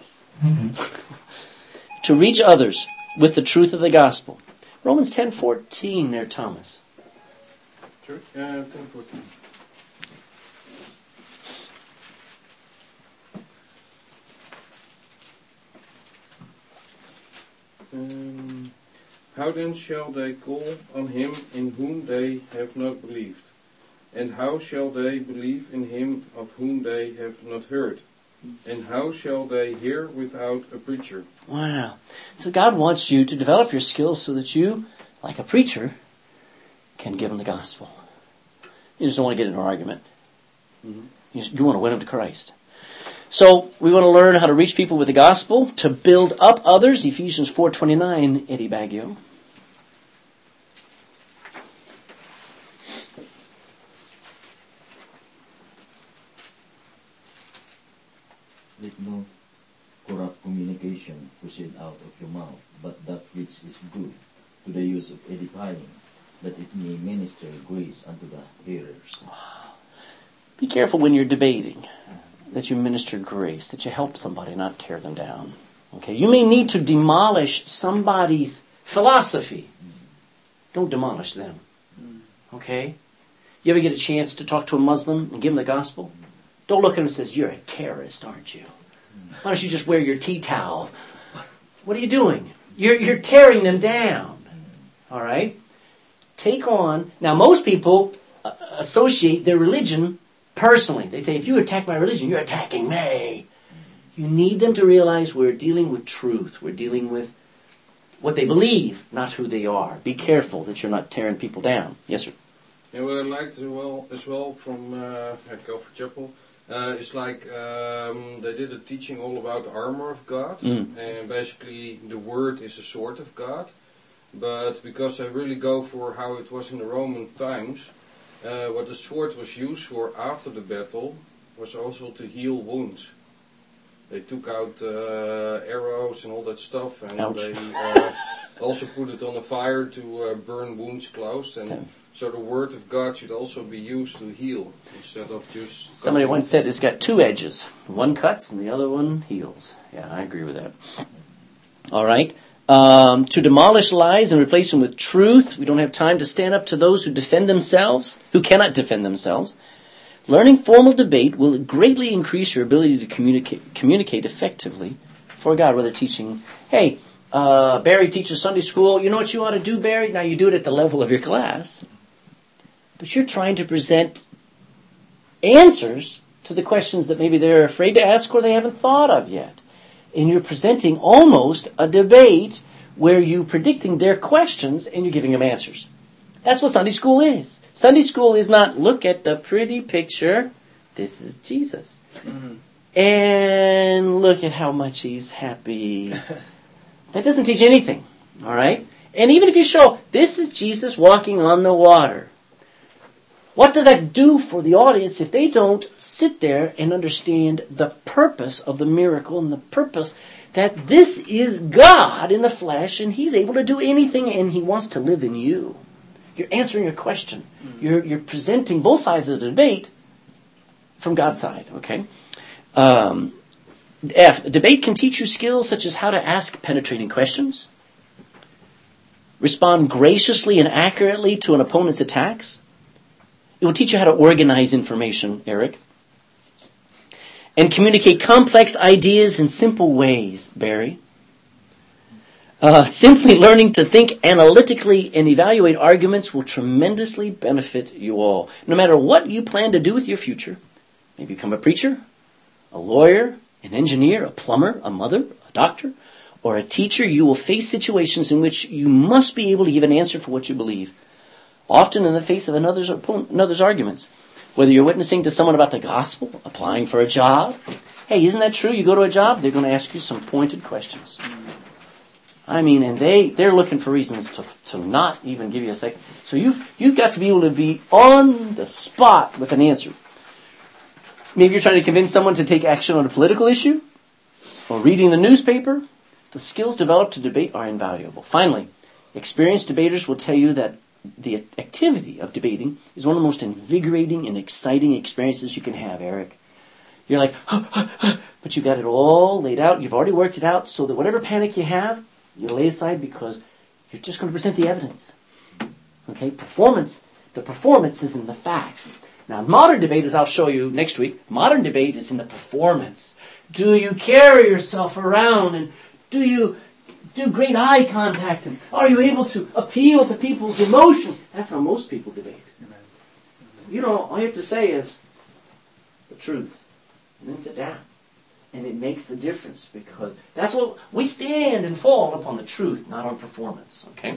To reach others with the truth of the gospel. Romans ten fourteen there, Thomas. Sure. Uh, ten fourteen. Um, how then shall they call on him in whom they have not believed? And how shall they believe in him of whom they have not heard? And how shall they hear without a preacher? Wow. So God wants you to develop your skills so that you, like a preacher, can give them the gospel. You just don't want to get into an argument. Mm-hmm. You, just, you want to win them to Christ. So we want to learn how to reach people with the gospel, to build up others. Ephesians four twenty-nine, Eddie Baggio. Let no corrupt communication proceed out of your mouth, but that which is good, to the use of edifying, that it may minister grace unto the hearers. Be careful when you're debating, that you minister grace, that you help somebody, not tear them down. Okay, you may need to demolish somebody's philosophy. Don't demolish them. Okay? You ever get a chance to talk to a Muslim and give him the gospel? Don't look at him and say, you're a terrorist, aren't you? Why don't you just wear your tea towel? What are you doing? You're, you're tearing them down. All right? Take on. Now, most people uh, associate their religion personally. They say, if you attack my religion, you're attacking me. You need them to realize we're dealing with truth. We're dealing with what they believe, not who they are. Be careful that you're not tearing people down. Yes, sir? And what I liked as well, as well from uh, at Calvary Chapel, uh, is like um, they did a teaching all about the armor of God. Mm. And basically the word is a sword of God. But because they really go for how it was in the Roman times, uh, what the sword was used for after the battle was also to heal wounds. They took out uh, arrows and all that stuff, and Ouch. they uh, also put it on a fire to uh, burn wounds closed. And Okay. so the word of God should also be used to heal instead of just. Somebody cutting. once said it's got two edges. One cuts and the other one heals. Yeah, I agree with that. All right. Um, to demolish lies and replace them with truth. We don't have time to stand up to those who defend themselves, who cannot defend themselves. Learning formal debate will greatly increase your ability to communicate communicate effectively for God, whether teaching, hey, uh, Barry teaches Sunday school. You know what you ought to do, Barry? Now you do it at the level of your class. But you're trying to present answers to the questions that maybe they're afraid to ask or they haven't thought of yet. And you're presenting almost a debate where you're predicting their questions and you're giving them answers. That's what Sunday school is. Sunday school is not, look at the pretty picture. This is Jesus. Mm-hmm. And look at how much he's happy. That doesn't teach anything. All right? And even if you show, this is Jesus walking on the water. What does that do for the audience if they don't sit there and understand the purpose of the miracle and the purpose that this is God in the flesh and he's able to do anything and he wants to live in you. You're answering a question. You're, you're presenting both sides of the debate from God's side, okay? Um, F, debate can teach you skills such as how to ask penetrating questions, respond graciously and accurately to an opponent's attacks. It will teach you how to organize information, Eric, and communicate complex ideas in simple ways, Barry. Uh, simply learning to think analytically and evaluate arguments will tremendously benefit you all. No matter what you plan to do with your future, maybe become a preacher, a lawyer, an engineer, a plumber, a mother, a doctor, or a teacher, you will face situations in which you must be able to give an answer for what you believe, often in the face of another's, another's arguments. Whether you're witnessing to someone about the gospel, applying for a job. Hey, isn't that true? You go to a job, they're going to ask you some pointed questions. I mean, and they, they're looking for reasons to to not even give you a second. So you've, you've got to be able to be on the spot with an answer. Maybe you're trying to convince someone to take action on a political issue, or reading the newspaper. The skills developed to debate are invaluable. Finally, experienced debaters will tell you that the activity of debating is one of the most invigorating and exciting experiences you can have, Eric. You're like, but you got it all laid out. You've already worked it out so that whatever panic you have, you lay aside because you're just going to present the evidence. Okay? Performance. The performance is in the facts. Now, modern debate, as I'll show you next week, modern debate is in the performance. Do you carry yourself around and do you do great eye contact? And are you able to appeal to people's emotion? That's how most people debate. You know, all you have to say is the truth. And then sit down. And it makes the difference because that's what we stand and fall upon the truth, not on performance. Okay?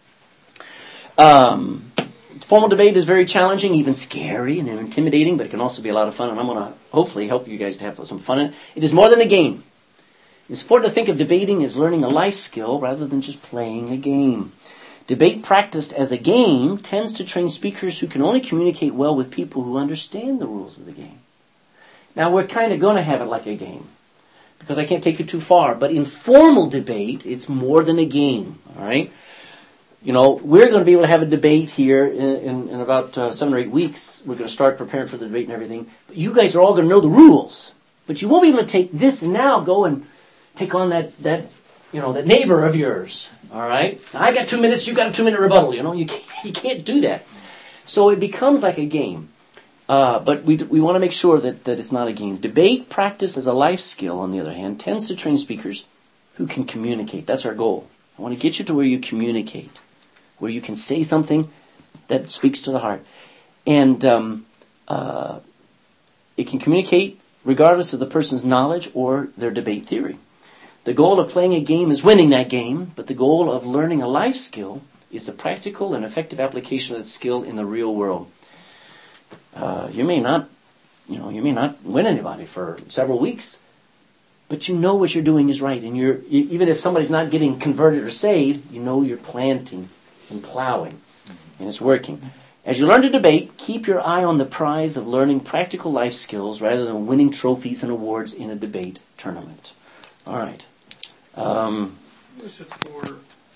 Um, formal debate is very challenging, even scary and intimidating, but it can also be a lot of fun. And I'm going to hopefully help you guys to have some fun in it. It is more than a game. It's important to think of debating as learning a life skill rather than just playing a game. Debate practiced as a game tends to train speakers who can only communicate well with people who understand the rules of the game. Now, we're kind of going to have it like a game because I can't take you too far. But in formal debate, it's more than a game, all right? You know, we're going to be able to have a debate here in, in, in about uh, seven or eight weeks. We're going to start preparing for the debate and everything. But you guys are all going to know the rules. But you won't be able to take this and now go and take on that, that you know, that neighbor of yours, all right? Now, I got two minutes, you got a two-minute rebuttal, you know? You can't, you can't do that. So it becomes like a game. Uh, but we we want to make sure that, that it's not a game. Debate practice as a life skill, on the other hand, tends to train speakers who can communicate. That's our goal. I want to get you to where you communicate, where you can say something that speaks to the heart. And um, uh, it can communicate regardless of the person's knowledge or their debate theory. The goal of playing a game is winning that game, but the goal of learning a life skill is a practical and effective application of that skill in the real world. Uh, you may not, you know, you may not win anybody for several weeks, but you know what you're doing is right, and you're even if somebody's not getting converted or saved, you know you're planting and plowing, and it's working. As you learn to debate, keep your eye on the prize of learning practical life skills rather than winning trophies and awards in a debate tournament. All right. Um, What is it for?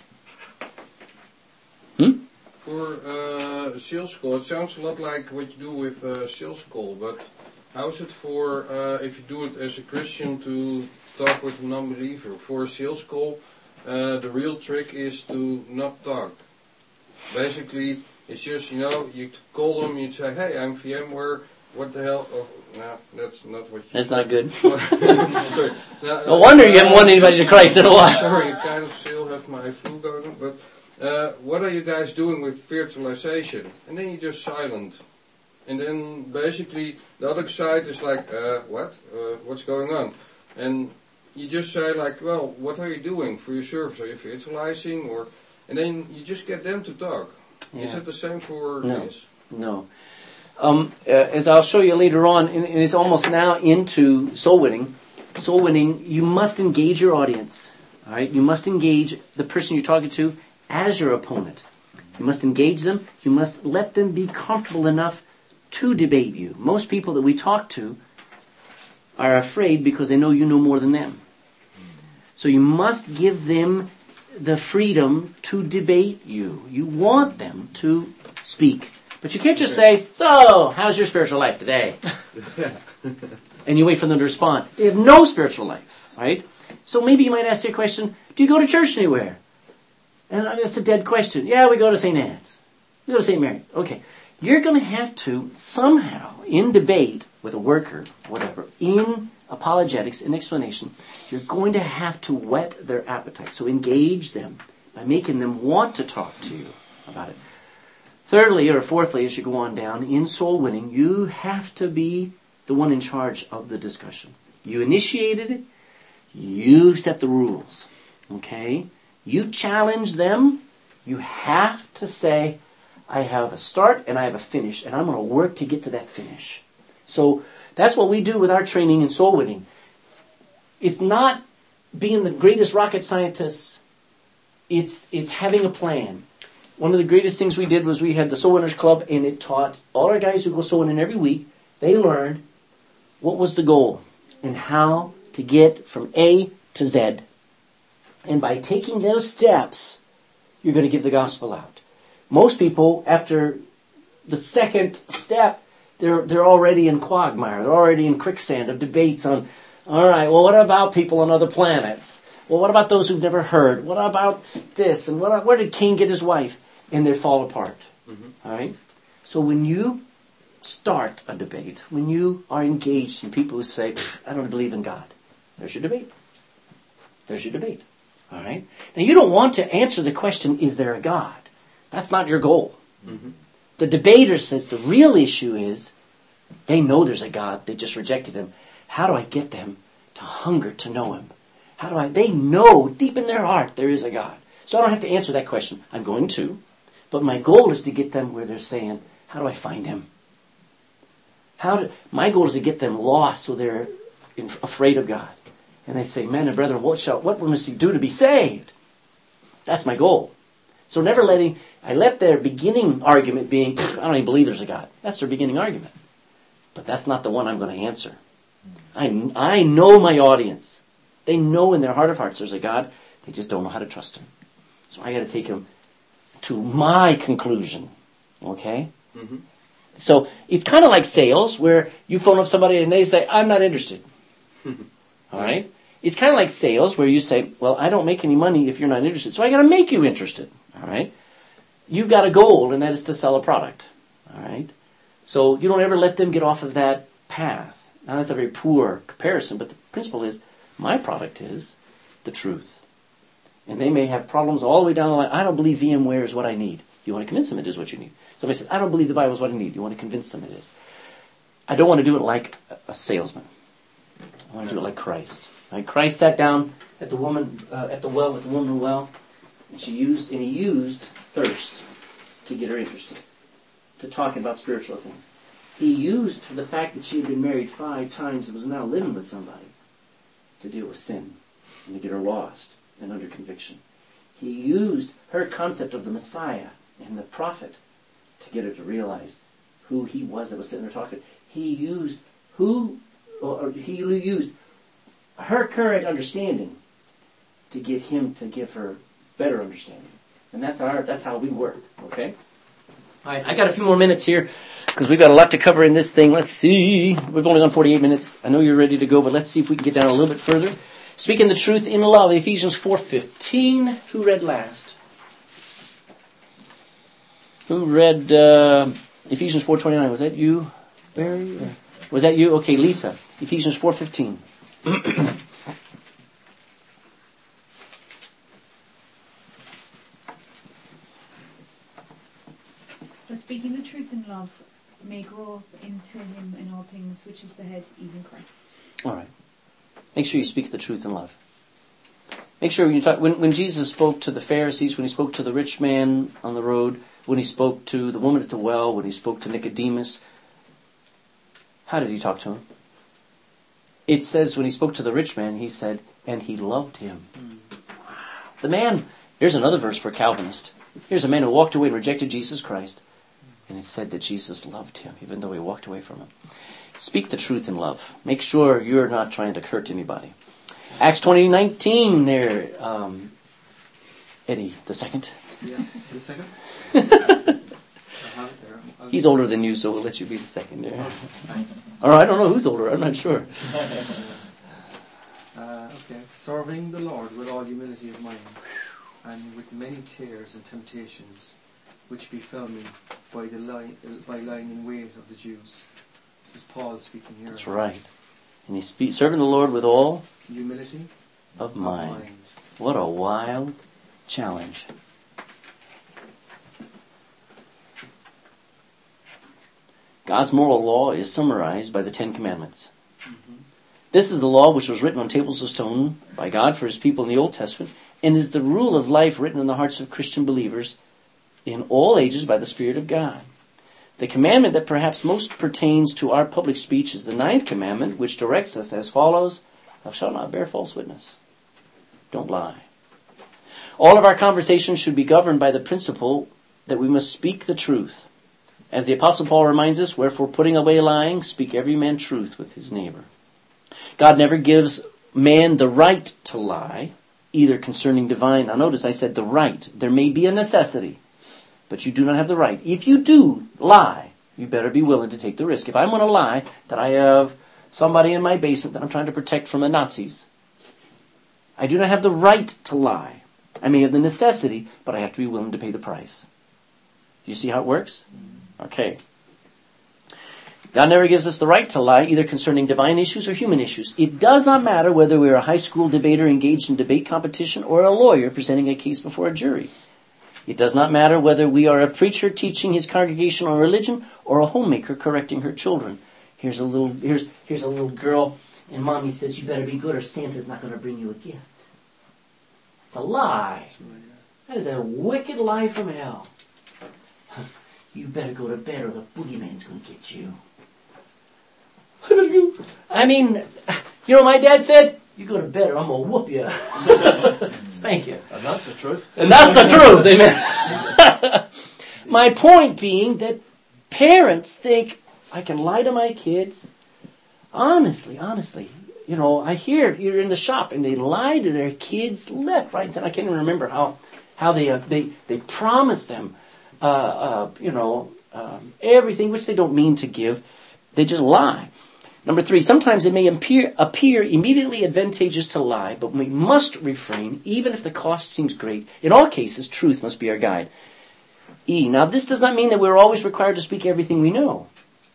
Hmm? For uh, sales call, it sounds a lot like what you do with uh, sales call, but how is it for uh, if you do it as a Christian to talk with a non-believer? For a sales call, uh, the real trick is to not talk. Basically, it's just, you know, you call them, you say, hey, I'm VMware, what the hell? Oh, no, that's not what you That's not good. Sorry. No, No wonder you haven't won anybody to Christ in a while. Sorry, you kind of still have my flu going on, but uh, what are you guys doing with virtualization? And then you're just silent. And then basically the other side is like, uh, what? Uh, what's going on? And you just say like, well, what are you doing for your service? Are you virtualizing? Or, and then you just get them to talk. Yeah. Is it the same for No. this? No. Um, uh, as I'll show you later on, and, and it's almost now into soul winning. Soul winning, you must engage your audience. All right, you must engage the person you're talking to as your opponent. You must engage them. You must let them be comfortable enough to debate you. Most people that we talk to are afraid because they know you know more than them. So you must give them the freedom to debate you. You want them to speak. But you can't just say, so, how's your spiritual life today? And you wait for them to respond. They have no spiritual life, right? So maybe you might ask your question, do you go to church anywhere? And I mean, that's a dead question. Yeah, we go to Saint Anne's. We go to Saint Mary. Okay. You're going to have to somehow, in debate with a worker, whatever, in apologetics, in explanation, you're going to have to whet their appetite. So engage them by making them want to talk to you about it. Thirdly, or fourthly, as you go on down, in soul winning, you have to be the one in charge of the discussion. You initiated it. You set the rules. Okay? You challenge them. You have to say, I have a start and I have a finish, and I'm going to work to get to that finish. So that's what we do with our training in soul winning. It's not being the greatest rocket scientists. It's it's having a plan. One of the greatest things we did was we had the Soul Winners Club, and it taught all our guys who go soul winning every week, they learned what was the goal and how to get from A to Z. And by taking those steps, you're going to give the gospel out. Most people, after the second step, they're they're already in quagmire. They're already in quicksand of debates on, all right, well, what about people on other planets? Well, what about those who've never heard? What about this? And what, where did Cain get his wife? And they fall apart. Mm-hmm. All right? So when you start a debate, when you are engaged in people who say, I don't believe in God, there's your debate. There's your debate. All right? Now, you don't want to answer the question, is there a God? That's not your goal. Mm-hmm. The debater says the real issue is they know there's a God. They just rejected him. How do I get them to hunger to know him? How do I? They know deep in their heart there is a God. So I don't have to answer that question. I'm going to. But my goal is to get them where they're saying, how do I find him? How do, my goal is to get them lost so they're in, afraid of God. And they say, men and brethren, what shall, what must he do to be saved? That's my goal. So never letting, I let their beginning argument being, I don't even believe there's a God. That's their beginning argument. But that's not the one I'm going to answer. I, I know my audience. They know in their heart of hearts there's a God. They just don't know how to trust him. So I got to take them to my conclusion. Okay? Mm-hmm. So it's kind of like sales where you phone up somebody and they say, I'm not interested. All right? It's kind of like sales where you say, well, I don't make any money if you're not interested. So I got to make you interested. All right? You've got a goal, and that is to sell a product. All right? So you don't ever let them get off of that path. Now that's a very poor comparison, but the principle is, my product is the truth. And they may have problems all the way down the line. I don't believe VMware is what I need. You want to convince them it is what you need. Somebody says, I don't believe the Bible is what I need. You want to convince them it is. I don't want to do it like a salesman. I want to do it like Christ. Right? Christ sat down at the woman uh, at the well with the woman at the well, and she used and he used thirst to get her interested, to talking about spiritual things. He used the fact that she had been married five times and was now living with somebody to deal with sin and to get her lost and under conviction. He used her concept of the Messiah and the prophet to get her to realize who he was that was sitting there talking. He used who, or he used her current understanding to get him to give her better understanding. And that's our that's how we work. Okay? All right, I got a few more minutes here because we've got a lot to cover in this thing. Let's see. We've only gone forty-eight minutes. I know you're ready to go, but let's see if we can get down a little bit further. Speaking the truth in love, Ephesians four fifteen. Who read last? Who read uh, Ephesians four twenty-nine? Was that you, Barry? Or was that you? Okay, Lisa. Ephesians four fifteen. But speaking the truth in love may grow up into him in all things, which is the head, even Christ. All right. Make sure you speak the truth in love. Make sure when you talk, when, when Jesus spoke to the Pharisees, when he spoke to the rich man on the road, when he spoke to the woman at the well, when he spoke to Nicodemus, how did he talk to him? It says when he spoke to the rich man, he said, and he loved him. Wow. The man, here's another verse for Calvinist. Here's a man who walked away and rejected Jesus Christ. And it said that Jesus loved him, even though he walked away from him. Speak the truth in love. Make sure you're not trying to hurt anybody. Acts twenty nineteen there. Um, Eddie the second. Yeah, the second. I have it there. I'll He's older than you, so we'll let you be the second. Yeah. Thanks. Or I don't know who's older. I'm not sure. Uh, okay. Serving the Lord with all humility of mind, and with many tears and temptations, which befell me by the line, by lying in wait of the Jews. This is Paul speaking here. That's right. And he's spe- serving the Lord with all Humility of mind. What a wild challenge. God's moral law is summarized by the Ten Commandments. Mm-hmm. This is the law which was written on tables of stone by God for his people in the Old Testament, and is the rule of life written in the hearts of Christian believers in all ages by the Spirit of God. The commandment that perhaps most pertains to our public speech is the ninth commandment, which directs us as follows: Thou shalt not bear false witness. Don't lie. All of our conversations should be governed by the principle that we must speak the truth. As the Apostle Paul reminds us, wherefore putting away lying, speak every man truth with his neighbor. God never gives man the right to lie, either concerning divine. Now notice I said the right. There may be a necessity, but you do not have the right. If you do lie, you better be willing to take the risk. If I'm going to lie that I have somebody in my basement that I'm trying to protect from the Nazis, I do not have the right to lie. I may have the necessity, but I have to be willing to pay the price. Do you see how it works? Okay. God never gives us the right to lie, either concerning divine issues or human issues. It does not matter whether we're a high school debater engaged in debate competition or a lawyer presenting a case before a jury. It does not matter whether we are a preacher teaching his congregation on religion or a homemaker correcting her children. Here's a little here's here's a little girl, and mommy says you better be good or Santa's not going to bring you a gift. It's a lie. That is a wicked lie from hell. You better go to bed or the boogeyman's going to get you. I mean, you know what my dad said? You go to bed or I'm going to whoop you. Spank you. And that's the truth. And that's the truth, amen. My point being that parents think, I can lie to my kids. Honestly, honestly. You know, I hear you're in the shop and they lie to their kids left, right, and center. I can't even remember how, how they, uh, they, they promise them, uh, uh, you know, um, everything, which they don't mean to give. They just lie. Number three, sometimes it may appear, appear immediately advantageous to lie, but we must refrain, even if the cost seems great. In all cases, truth must be our guide. E, now this does not mean that we're always required to speak everything we know.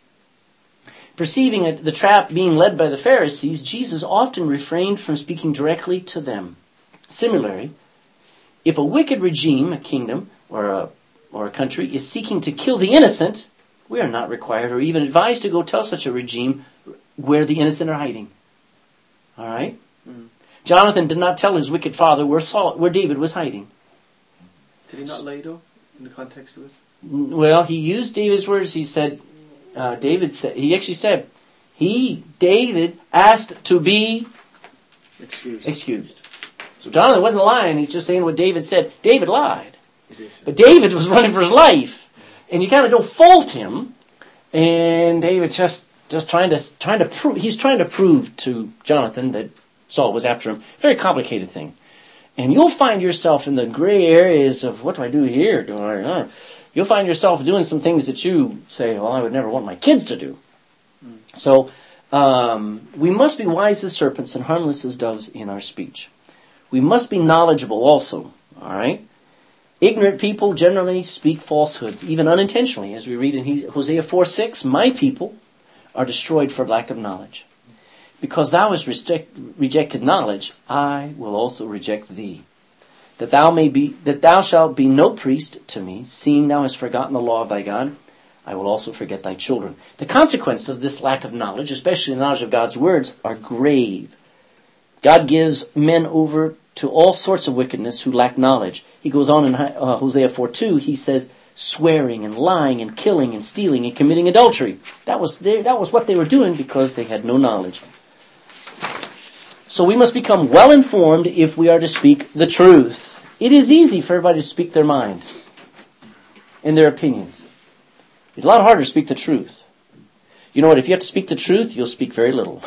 Perceiving the trap being led by the Pharisees, Jesus often refrained from speaking directly to them. Similarly, if a wicked regime, a kingdom, or a, or a country is seeking to kill the innocent, we are not required or even advised to go tell such a regime where the innocent are hiding. All right? Mm. Jonathan did not tell his wicked father where Saul, where David was hiding. Did he not lie, though, in the context of it? Well, he used David's words. He said, uh, David said, he actually said, he, David, asked to be excused. excused. So Jonathan wasn't lying. He's just saying what David said. David lied. He did. But David was running for his life. And you kind of don't fault him. And David just just trying to trying to prove he's trying to prove to Jonathan that Saul was after him. Very complicated thing. And you'll find yourself in the gray areas of what do I do here? Do I? Uh, you'll find yourself doing some things that you say, well, I would never want my kids to do. Mm. So um, we must be wise as serpents and harmless as doves in our speech. We must be knowledgeable also. All right. Ignorant people generally speak falsehoods, even unintentionally, as we read in Hosea four six, my people are destroyed for lack of knowledge. Because thou hast reject, rejected knowledge, I will also reject thee. That thou may be, that thou shalt be no priest to me, seeing thou hast forgotten the law of thy God, I will also forget thy children. The consequence of this lack of knowledge, especially the knowledge of God's words, are grave. God gives men over to all sorts of wickedness who lack knowledge. He goes on in uh, Hosea four two, he says, swearing and lying and killing and stealing and committing adultery. That was their, that was what they were doing because they had no knowledge. So we must become well informed if we are to speak the truth. It is easy for everybody to speak their mind and their opinions. It's a lot harder to speak the truth. You know what? If you have to speak the truth, you'll speak very little.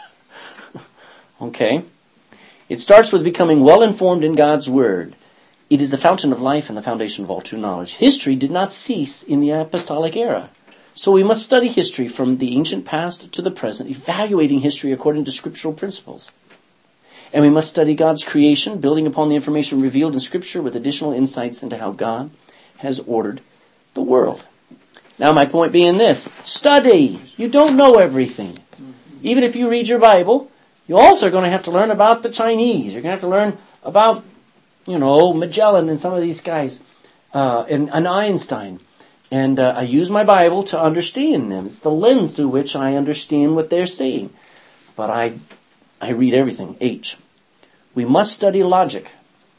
Okay? It starts with becoming well informed in God's Word. It is the fountain of life and the foundation of all true knowledge. History did not cease in the apostolic era. So we must study history from the ancient past to the present, evaluating history according to scriptural principles. And we must study God's creation, building upon the information revealed in Scripture with additional insights into how God has ordered the world. Now my point being this, study. You don't know everything. Even if you read your Bible, you also are going to have to learn about the Chinese. You're going to have to learn about, you know, Magellan and some of these guys, uh, and, and Einstein. And uh, I use my Bible to understand them. It's the lens through which I understand what they're saying. But I, I read everything. H. We must study logic.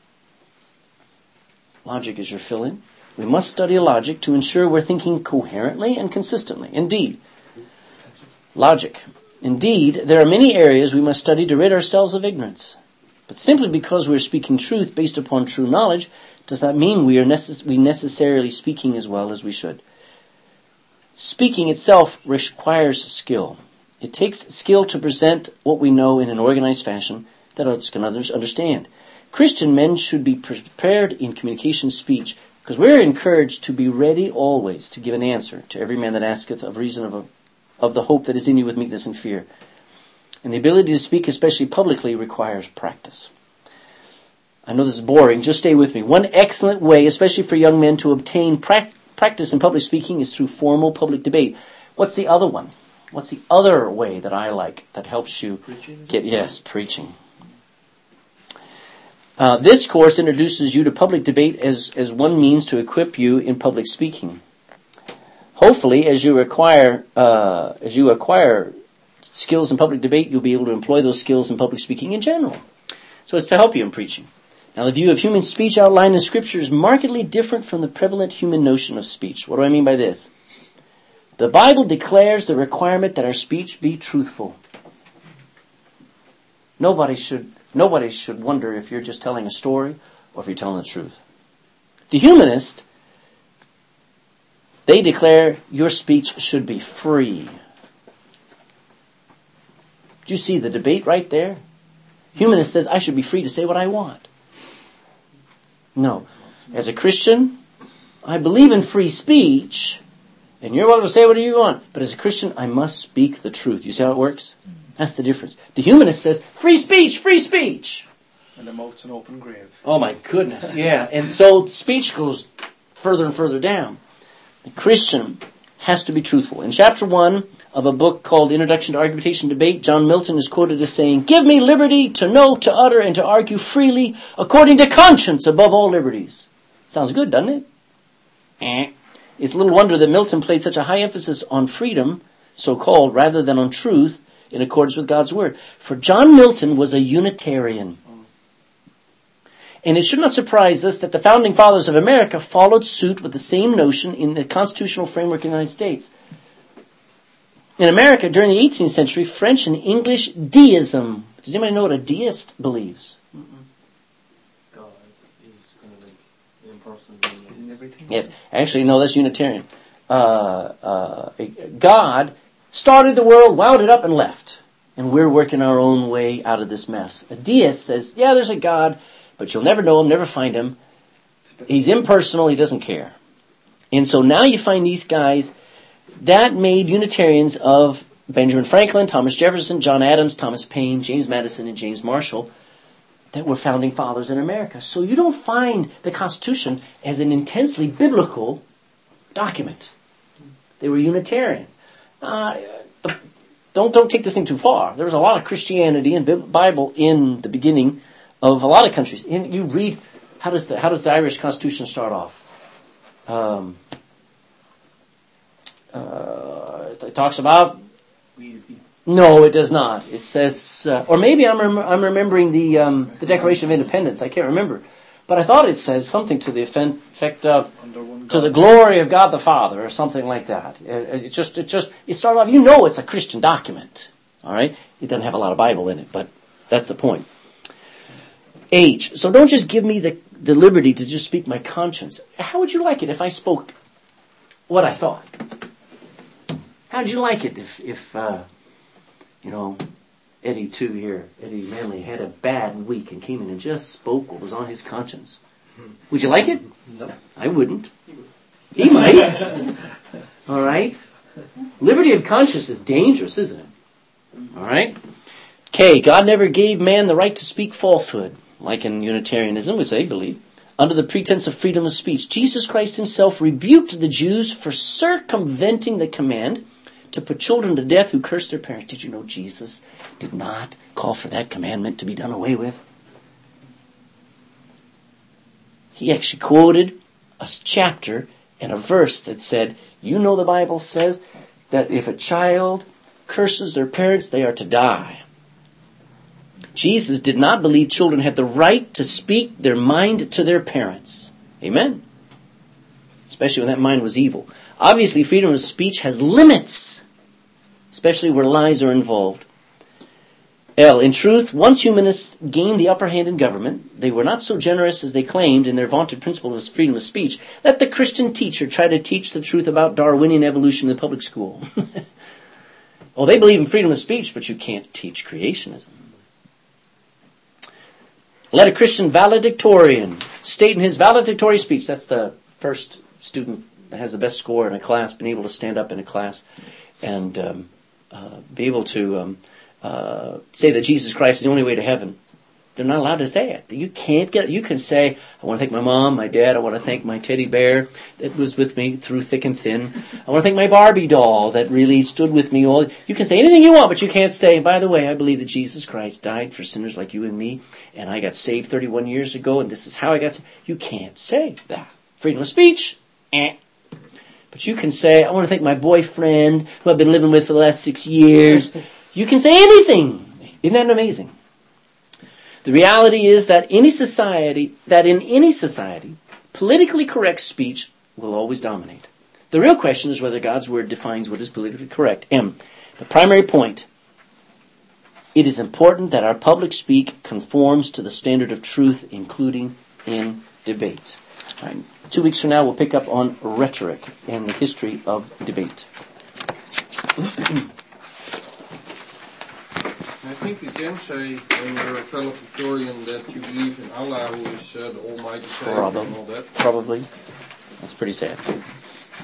Logic is your fill-in. We must study logic to ensure we're thinking coherently and consistently. Indeed, logic. Indeed, there are many areas we must study to rid ourselves of ignorance. But simply because we're speaking truth based upon true knowledge does not mean we are necess- we necessarily speaking as well as we should. Speaking itself requires skill. It takes skill to present what we know in an organized fashion that others can understand. Christian men should be prepared in communication speech because we're encouraged to be ready always to give an answer to every man that asketh of reason of, a, of the hope that is in you with meekness and fear. And the ability to speak, especially publicly, requires practice. I know this is boring. Just stay with me. One excellent way, especially for young men, to obtain pra- practice in public speaking is through formal public debate. What's the other one? What's the other way that I like that helps you Preaching? get, yes, preaching. Uh, this course introduces you to public debate as, as one means to equip you in public speaking. Hopefully, as you acquire, uh, as you acquire skills in public debate, you'll be able to employ those skills in public speaking in general. So it's to help you in preaching. Now, the view of human speech outlined in Scripture is markedly different from the prevalent human notion of speech. What do I mean by this? The Bible declares the requirement that our speech be truthful. Nobody should, nobody should wonder if you're just telling a story or if you're telling the truth. The humanist, they declare your speech should be free. Do you see the debate right there? Humanist says I should be free to say what I want. No. As a Christian, I believe in free speech, and you're welcome to say whatever you want. But as a Christian, I must speak the truth. You see how it works? That's the difference. The humanist says, free speech, free speech. And the mouth's an open grave. Oh my goodness, yeah. And so speech goes further and further down. The Christian has to be truthful. In chapter one of a book called Introduction to Argumentation and Debate, John Milton is quoted as saying, "Give me liberty to know, to utter, and to argue freely according to conscience above all liberties." Sounds good, doesn't it? Eh. It's little wonder that Milton played such a high emphasis on freedom, so-called, rather than on truth in accordance with God's Word. For John Milton was a Unitarian. And it should not surprise us that the founding fathers of America followed suit with the same notion in the constitutional framework of the United States. In America, during the eighteenth century, French and English deism. Does anybody know what a deist believes? God is kind of like in person. Isn't everything? Yes, actually, no, that's Unitarian. Uh, uh, God started the world, wound it up, and left. And we're working our own way out of this mess. A deist says, yeah, there's a God, but you'll never know him, never find him. He's impersonal, he doesn't care. And so now you find these guys. That made Unitarians of Benjamin Franklin, Thomas Jefferson, John Adams, Thomas Paine, James Madison, and James Marshall that were founding fathers in America. So you don't find the Constitution as an intensely biblical document. They were Unitarians. Uh, don't don't take this thing too far. There was a lot of Christianity and Bible in the beginning of a lot of countries. And you read, how does the, how does the Irish Constitution start off? Um, uh, it talks about... No, it does not. It says... Uh, or maybe I'm rem- I'm remembering the um, the Declaration of Independence. I can't remember. But I thought it says something to the effect of... to the glory of God the Father, or something like that. It, it just, it just, it started off, you know it's a Christian document. All right? It doesn't have a lot of Bible in it, but that's the point. H. So don't just give me the, the liberty to just speak my conscience. How would you like it if I spoke what I thought? How'd you like it if, if uh, you know, Eddie too here, Eddie Manley had a bad week and came in and just spoke what was on his conscience? Would you like it? No. I wouldn't. He might. All right? Liberty of conscience is dangerous, isn't it? All right? Okay, God never gave man the right to speak falsehood, like in Unitarianism, which they believe, under the pretense of freedom of speech. Jesus Christ himself rebuked the Jews for circumventing the command to put children to death who cursed their parents. Did you know Jesus did not call for that commandment to be done away with? He actually quoted a chapter and a verse that said, you know the Bible says that if a child curses their parents, they are to die. Jesus did not believe children had the right to speak their mind to their parents. Amen? Especially when that mind was evil. Obviously, freedom of speech has limits, especially where lies are involved. L. In truth, once humanists gained the upper hand in government, they were not so generous as they claimed in their vaunted principle of freedom of speech. Let the Christian teacher try to teach the truth about Darwinian evolution in the public school. Oh, they believe in freedom of speech, but you can't teach creationism. Let a Christian valedictorian state in his valedictory speech, that's the first student that has the best score in a class, been able to stand up in a class and um, uh, be able to um, uh, say that Jesus Christ is the only way to heaven. They're not allowed to say it. You can't get it. You can say, I want to thank my mom, my dad, I want to thank my teddy bear that was with me through thick and thin. I want to thank my Barbie doll that really stood with me all. You can say anything you want, but you can't say, by the way, I believe that Jesus Christ died for sinners like you and me, and I got saved thirty-one years ago, and this is how I got saved. You can't say that. Freedom of speech, eh. But you can say, I want to thank my boyfriend who I've been living with for the last six years. You can say anything. Isn't that amazing? The reality is that any society, that in any society, politically correct speech will always dominate. The real question is whether God's word defines what is politically correct. M. The primary point. It is important that our public speak conforms to the standard of truth, including in debate. All right. Two weeks from now, we'll pick up on rhetoric and the history of debate. I think you can say, when you're a valedictorian, that you believe in Allah, who is uh, the Almighty Savior and all that. Probably. That's pretty sad.